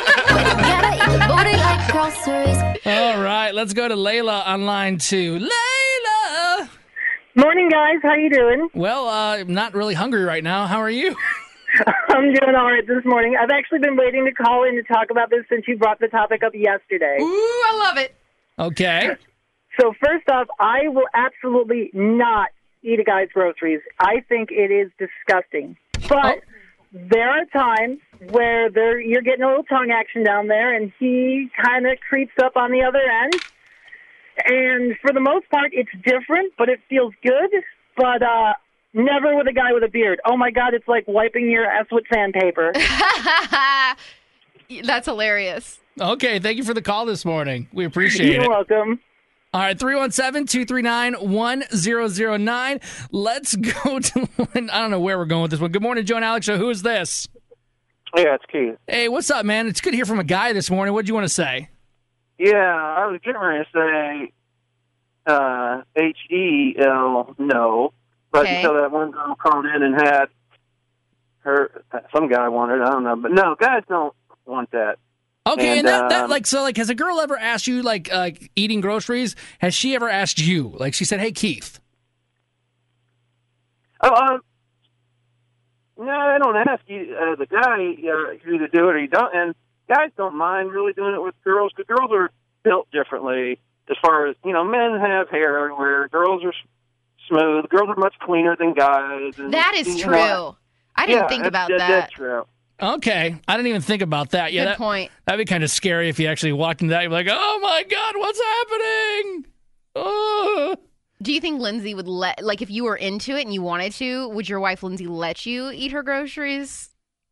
All right, let's go to Layla on line 2. Layla!
Morning, guys. How you doing?
Well, I'm not really hungry right now. How are you?
I'm doing all right this morning. I've actually been waiting to call in to talk about this since you brought the topic up yesterday.
Ooh, I love it.
Okay.
So first off, I will absolutely not eat a guy's groceries. I think it is disgusting. But there are times where you're getting a little tongue action down there, and he kind of creeps up on the other end. And for the most part, it's different, but it feels good. But never with a guy with a beard. Oh, my God, it's like wiping your ass with sandpaper.
That's hilarious.
Okay, thank you for the call this morning. We appreciate it.
You're welcome.
All right, 317-239-1009. Let's go to one. I don't know where we're going with this one. Good morning, Joe and Alex Show. Who is this?
Yeah, it's Keith.
Hey, what's up, man? It's good to hear from a guy this morning. What do you want to say?
Yeah, I was getting ready to say H-E-L, no. But until that one girl called in and had some guy wanted, I don't know. But no, guys don't want that.
Okay, and that has a girl ever asked you, like, eating groceries? Has she ever asked you? Like, she said, hey, Keith.
No, I don't ask you. The guy, you either do it or you don't. And guys don't mind really doing it with girls, because girls are built differently as far as, men have hair everywhere. Girls are smooth. Girls are much cleaner than guys. And,
that is true. I didn't think about that.
That's true.
Okay. I didn't even think about that. Yeah,
Good point.
That'd be kind of scary if you actually walked into that. You'd be like, oh, my God, what's happening? Oh.
Do you think Lindsay would if you were into it and you wanted to, would your wife Lindsay let you eat her groceries?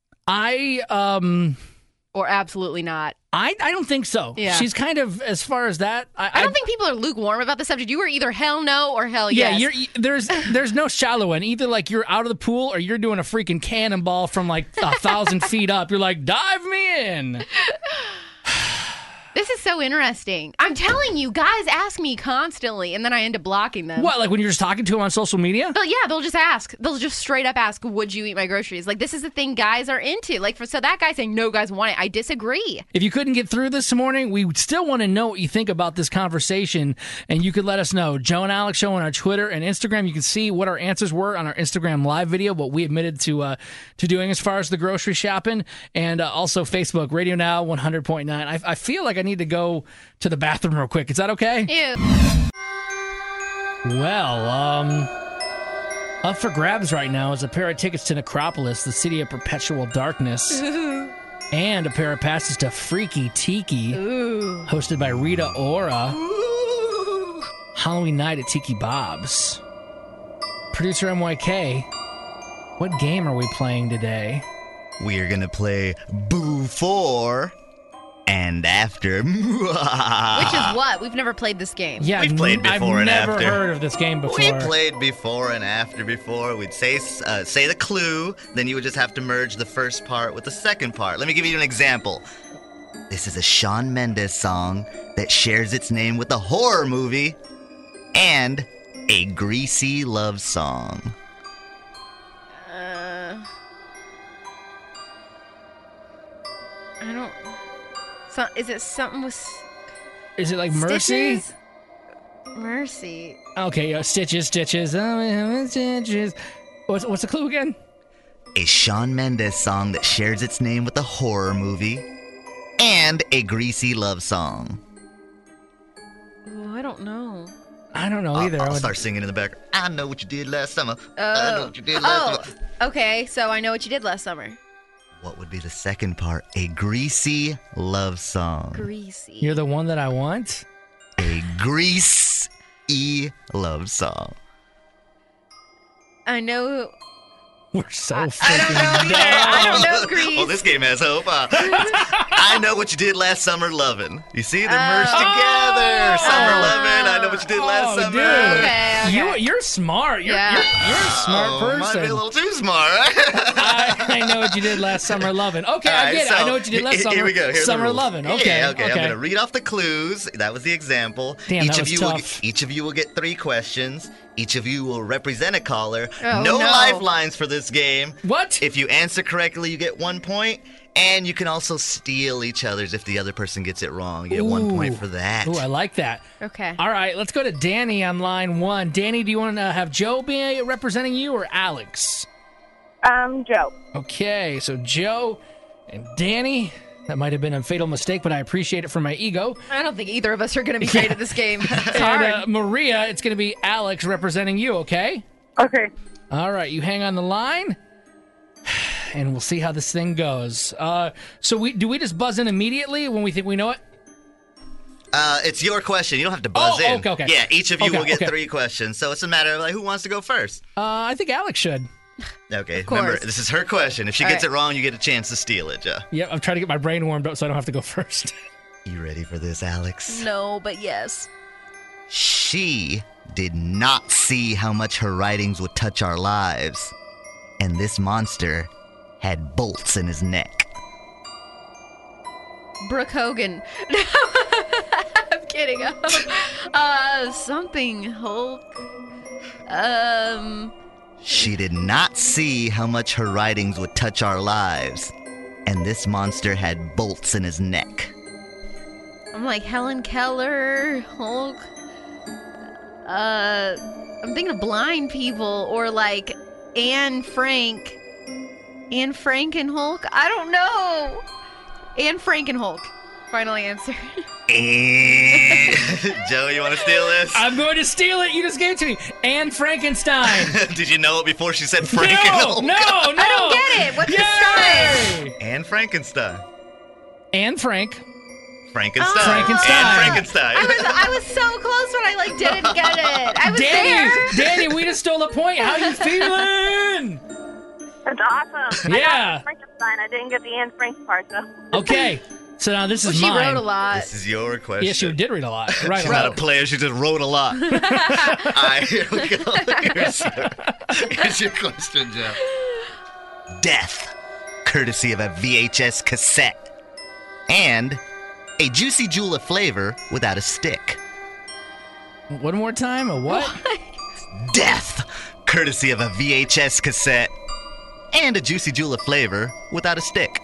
Or absolutely not?
I don't think so.
Yeah.
She's kind of, as far as that.
I don't think people are lukewarm about the subject. You were either hell no or hell yes.
Yeah, there's no shallow end. Either like you're out of the pool or you're doing a freaking cannonball from like 1,000 feet up. You're like, dive me in.
This is so interesting. I'm telling you, guys ask me constantly, and then I end up blocking them.
What, like when you're just talking to them on social media?
But yeah, they'll just ask. They'll just straight up ask, would you eat my groceries? Like, this is the thing guys are into. Like, so that guy saying, no, guys want it. I disagree.
If you couldn't get through this morning, we still want to know what you think about this conversation, and you could let us know. Joe and Alex Show on our Twitter and Instagram. You can see what our answers were on our Instagram live video, what we admitted to doing as far as the grocery shopping, and also Facebook, Radio Now 100.9. I feel like I need to go to the bathroom real quick. Is that okay?
Ew.
Well, up for grabs right now is a pair of tickets to Necropolis, the city of perpetual darkness, and a pair of passes to Freaky Tiki, hosted by Rita Ora, Halloween night at Tiki Bob's. Producer MYK, what game are we playing today?
We are going to play Before and After.
Which is what? We've never played this game.
Yeah,
we've played Before and After.
I've never heard of this game before.
We played Before and After before. We'd say the clue, then you would just have to merge the first part with the second part. Let me give you an example. This is a Shawn Mendes song that shares its name with a horror movie and A greasy love song.
I don't. So, is it something with
Is it like Mercy?
Stitches? Mercy.
Okay, Stitches. Stitches. What's the clue again?
A Shawn Mendes song that shares its name with a horror movie. And a greasy love song.
Oh, I don't know.
I don't know either.
I'll start singing in the background. I know what you did last summer. I know what you did last summer.
Okay, so I know what you did last summer.
What would be the second part? A greasy love song.
Greasy.
You're the one that I want?
A greasy love song.
I know.
We're so
I don't know either. I don't know Grease.
Oh, this game has hope. I know what you did last summer, lovin'. You see, they're merged together. Summer lovin'. I know what you did last summer.
Dude.
Okay.
You're smart. You're a smart person.
Might be a little too smart.
I know what you did last summer, lovin'. Okay, I get it. I know what you did last summer.
Here we go. Here's
summer
the rules.
lovin'. Okay.
Yeah, okay. I'm going to read off the clues. That was the example.
Damn, that was tough.
Each of you will get 3 questions. Each of you will represent a caller.
Oh,
no
no.
lifelines for this game.
What?
If you answer correctly, you get 1 point. And you can also steal each other's if the other person gets it wrong. You get 1 point for that.
Ooh, I like that.
Okay.
All right, let's go to Danny on line 1. Danny, do you want to have Joe be representing you or Alex?
Joe.
Okay, so Joe and Danny. That might have been a fatal mistake, but I appreciate it for my ego.
I don't think either of us are going to be great at this game. It's
And
hard.
Maria, it's going to be Alex representing you, okay?
Okay.
All right, you hang on the line, and we'll see how this thing goes. So do we just buzz in immediately when we think we know it?
It's your question. You don't have to buzz in.
Okay.
Yeah, each of you will get
okay.
3 questions. So it's a matter of who wants to go first.
I think Alex should.
Okay,
course.
remember, this is her question. If she gets it wrong, you get a chance to steal it, Joe.
Yep, I'm trying to get my brain warmed up so I don't have to go first.
You ready for this, Alex?
No, but yes.
She did not see how much her writings would touch our lives. And this monster had bolts in his neck.
Brooke Hogan. I'm kidding. Something Hulk.
She did not see how much her writings would touch our lives. And this monster had bolts in his neck.
I'm like Helen Keller, Hulk. I'm thinking of blind people or like Anne Frank. Anne Frank and Hulk? I don't know. Anne Frank and Hulk. Final answer.
Joe, you want to steal this?
I'm going to steal it. You just gave it to me. Anne Frankenstein.
Did you know it before she said Frank and Hulk?
No.
I don't get it. What's the sign?
Anne Frankenstein.
Anne Frank.
Frankenstein.
Frankenstein.
Anne Frankenstein.
I was so close when I didn't get it. I was there.
Danny, we just stole a point. How you feeling?
That's awesome.
Yeah.
I got Frankenstein. I didn't get the Anne Frank part, though.
Okay. So now this is
she
mine.
wrote a lot.
This is your question.
Yeah, she did read a lot. Right.
She's not a player. She just wrote a lot. All right, here we go. Here's your question, Joe. Death, courtesy of a VHS cassette. And a juicy jewel of flavor without a stick.
One more time. A what?
Death, courtesy of a VHS cassette. And a juicy jewel of flavor without a stick.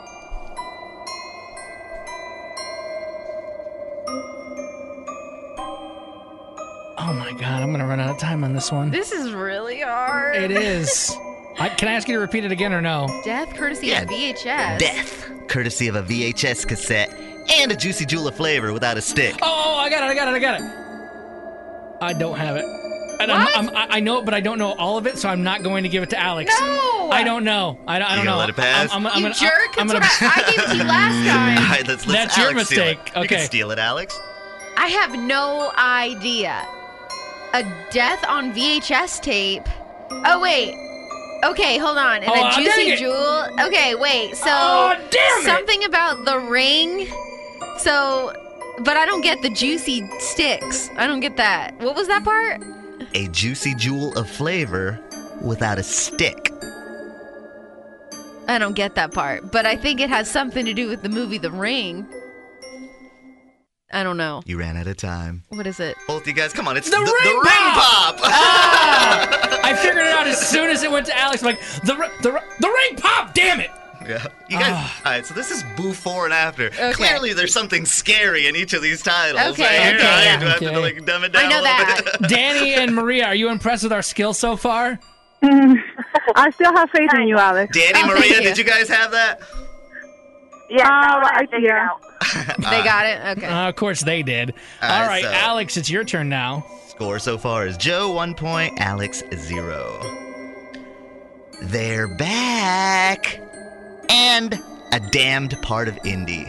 Oh my God, I'm going to run out of time on this one.
This is really hard.
It is. Can I ask you to repeat it again or no?
Death courtesy of VHS.
Death, courtesy of a VHS cassette. And a juicy jewel of flavor without a stick.
Oh, I got it. I don't have it. And I know it, but I don't know all of it, so I'm not going to give it to Alex.
No!
I don't know. I don't know.
Let it pass?
You jerk. I gave it to you last time.
All right, let's
That's
Alex
your mistake.
Steal it. You
Okay.
can steal it, Alex.
I have no idea. A death on VHS tape. Oh, wait. Okay, hold on. And a juicy jewel. Okay, wait. So something about the ring. So, but I don't get the juicy sticks. I don't get that. What was that part?
A juicy jewel of flavor without a stick.
I don't get that part. But I think it has something to do with the movie The Ring. I don't know.
You ran out of time.
What is it?
Both you guys, come on, it's
The ring
pop!
I figured it out as soon as it went to Alex. I'm like, the ring pop, damn it!
Yeah. You guys, all right, so this is before and after.
Okay.
Clearly, there's something scary in each of these titles.
Okay,
right?
okay,
Right?
yeah.
Do I have to like dumb it down
I know
a little
that.
bit?
Danny and Maria, are you impressed with our skills so far?
I still have faith in you, Alex.
Danny,
Oh,
Maria,
thank you.
did you guys have that?
Yeah, I figured
yeah.
out.
They got it? Okay.
Of course they did.
All
All
right,
right,
so-
Alex, it's your turn now.
Score so far is Joe 1 point, Alex 0. They're back. And a damned part of Indy.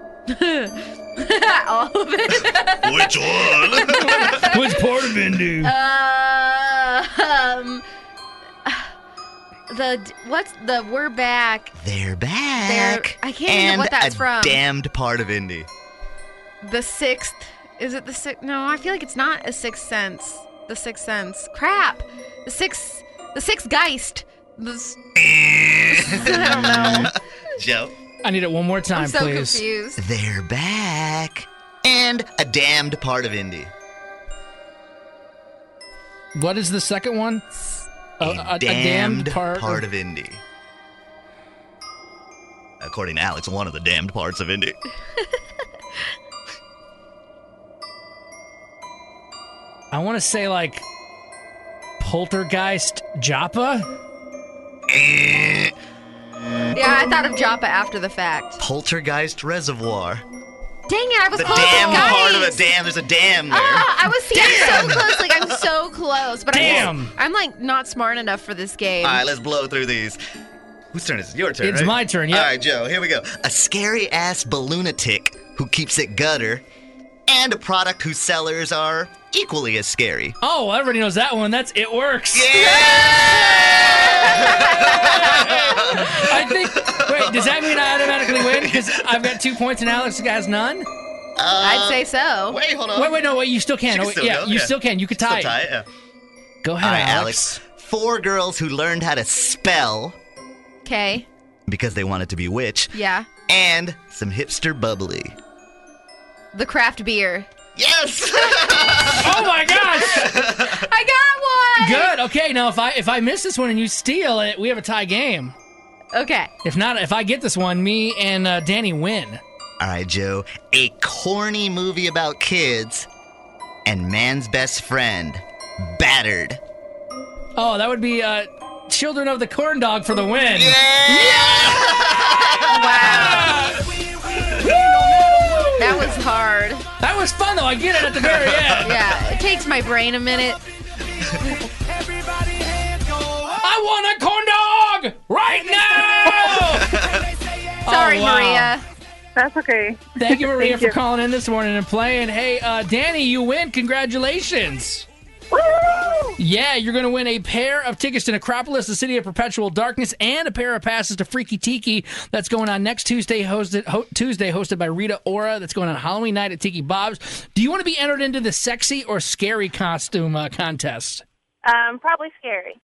All of it.
Which one?
Which part of Indy?
We're back.
They're back.
I can't even know what that's
a
from.
damned part of Indy.
The Sixth. Is it the Sixth? No, I feel like it's not a Sixth Sense. The Sixth Sense. Crap. The Sixth Geist. I don't know.
Joe?
I need it one more time,
I'm so
please.
confused.
They're back. And a damned part of Indy.
What is the second one?
A damned part of Indy. According to Alex, one of the damned parts of Indy.
I want to say like Poltergeist Joppa.
Yeah, I thought of Joppa after the fact.
Poltergeist Reservoir.
Dang it, I was
The
close.
damn
guys.
part of a dam. There's a dam there.
I was so close. Like, I'm so close. But
Damn.
I'm like not smart enough for this game.
All right, let's blow through these. Whose turn is it? Your turn,
It's
right?
my turn, yeah.
All right, Joe, here we go. A scary-ass balloonatic who keeps it gutter, and a product whose sellers are equally as scary.
Oh, everybody knows that one. That's It Works. I think. Wait, does that mean I automatically win? Because I've got 2 points and Alex has none?
I'd say so.
Wait, hold on.
Wait, no, you still can.
She can
Oh,
still
yeah,
go,
you
yeah.
still can. You could tie it.
Still tie it, yeah.
Go
All
ahead,
right,
Alex.
4 girls who learned how to spell
Okay.
because they wanted to be witch,
Yeah.
and some hipster bubbly.
The craft beer.
Yes!
Oh my gosh!
I got one.
Good. Okay, now if I miss this one and you steal it, we have a tie game.
Okay.
If not, if I get this one, me and Danny win.
All right, Joe. A corny movie about kids and man's best friend, Battered.
Oh, that would be Children of the Corn Dog for the win.
Wow. That was hard.
That was fun, though. I get it at the very end.
Yeah, it takes my brain a minute.
I want a corn dog right now!
Sorry,
Oh, wow.
Maria.
That's okay.
Thank you, Maria,
Thank
for
you.
calling in this morning and playing. Hey, Danny, you win. Congratulations. Yeah, you're going to win a pair of tickets to Necropolis, the City of Perpetual Darkness, and a pair of passes to Freaky Tiki. That's going on next Tuesday, hosted by Rita Ora. That's going on Halloween night at Tiki Bob's. Do you want to be entered into the sexy or scary costume contest?
Probably scary.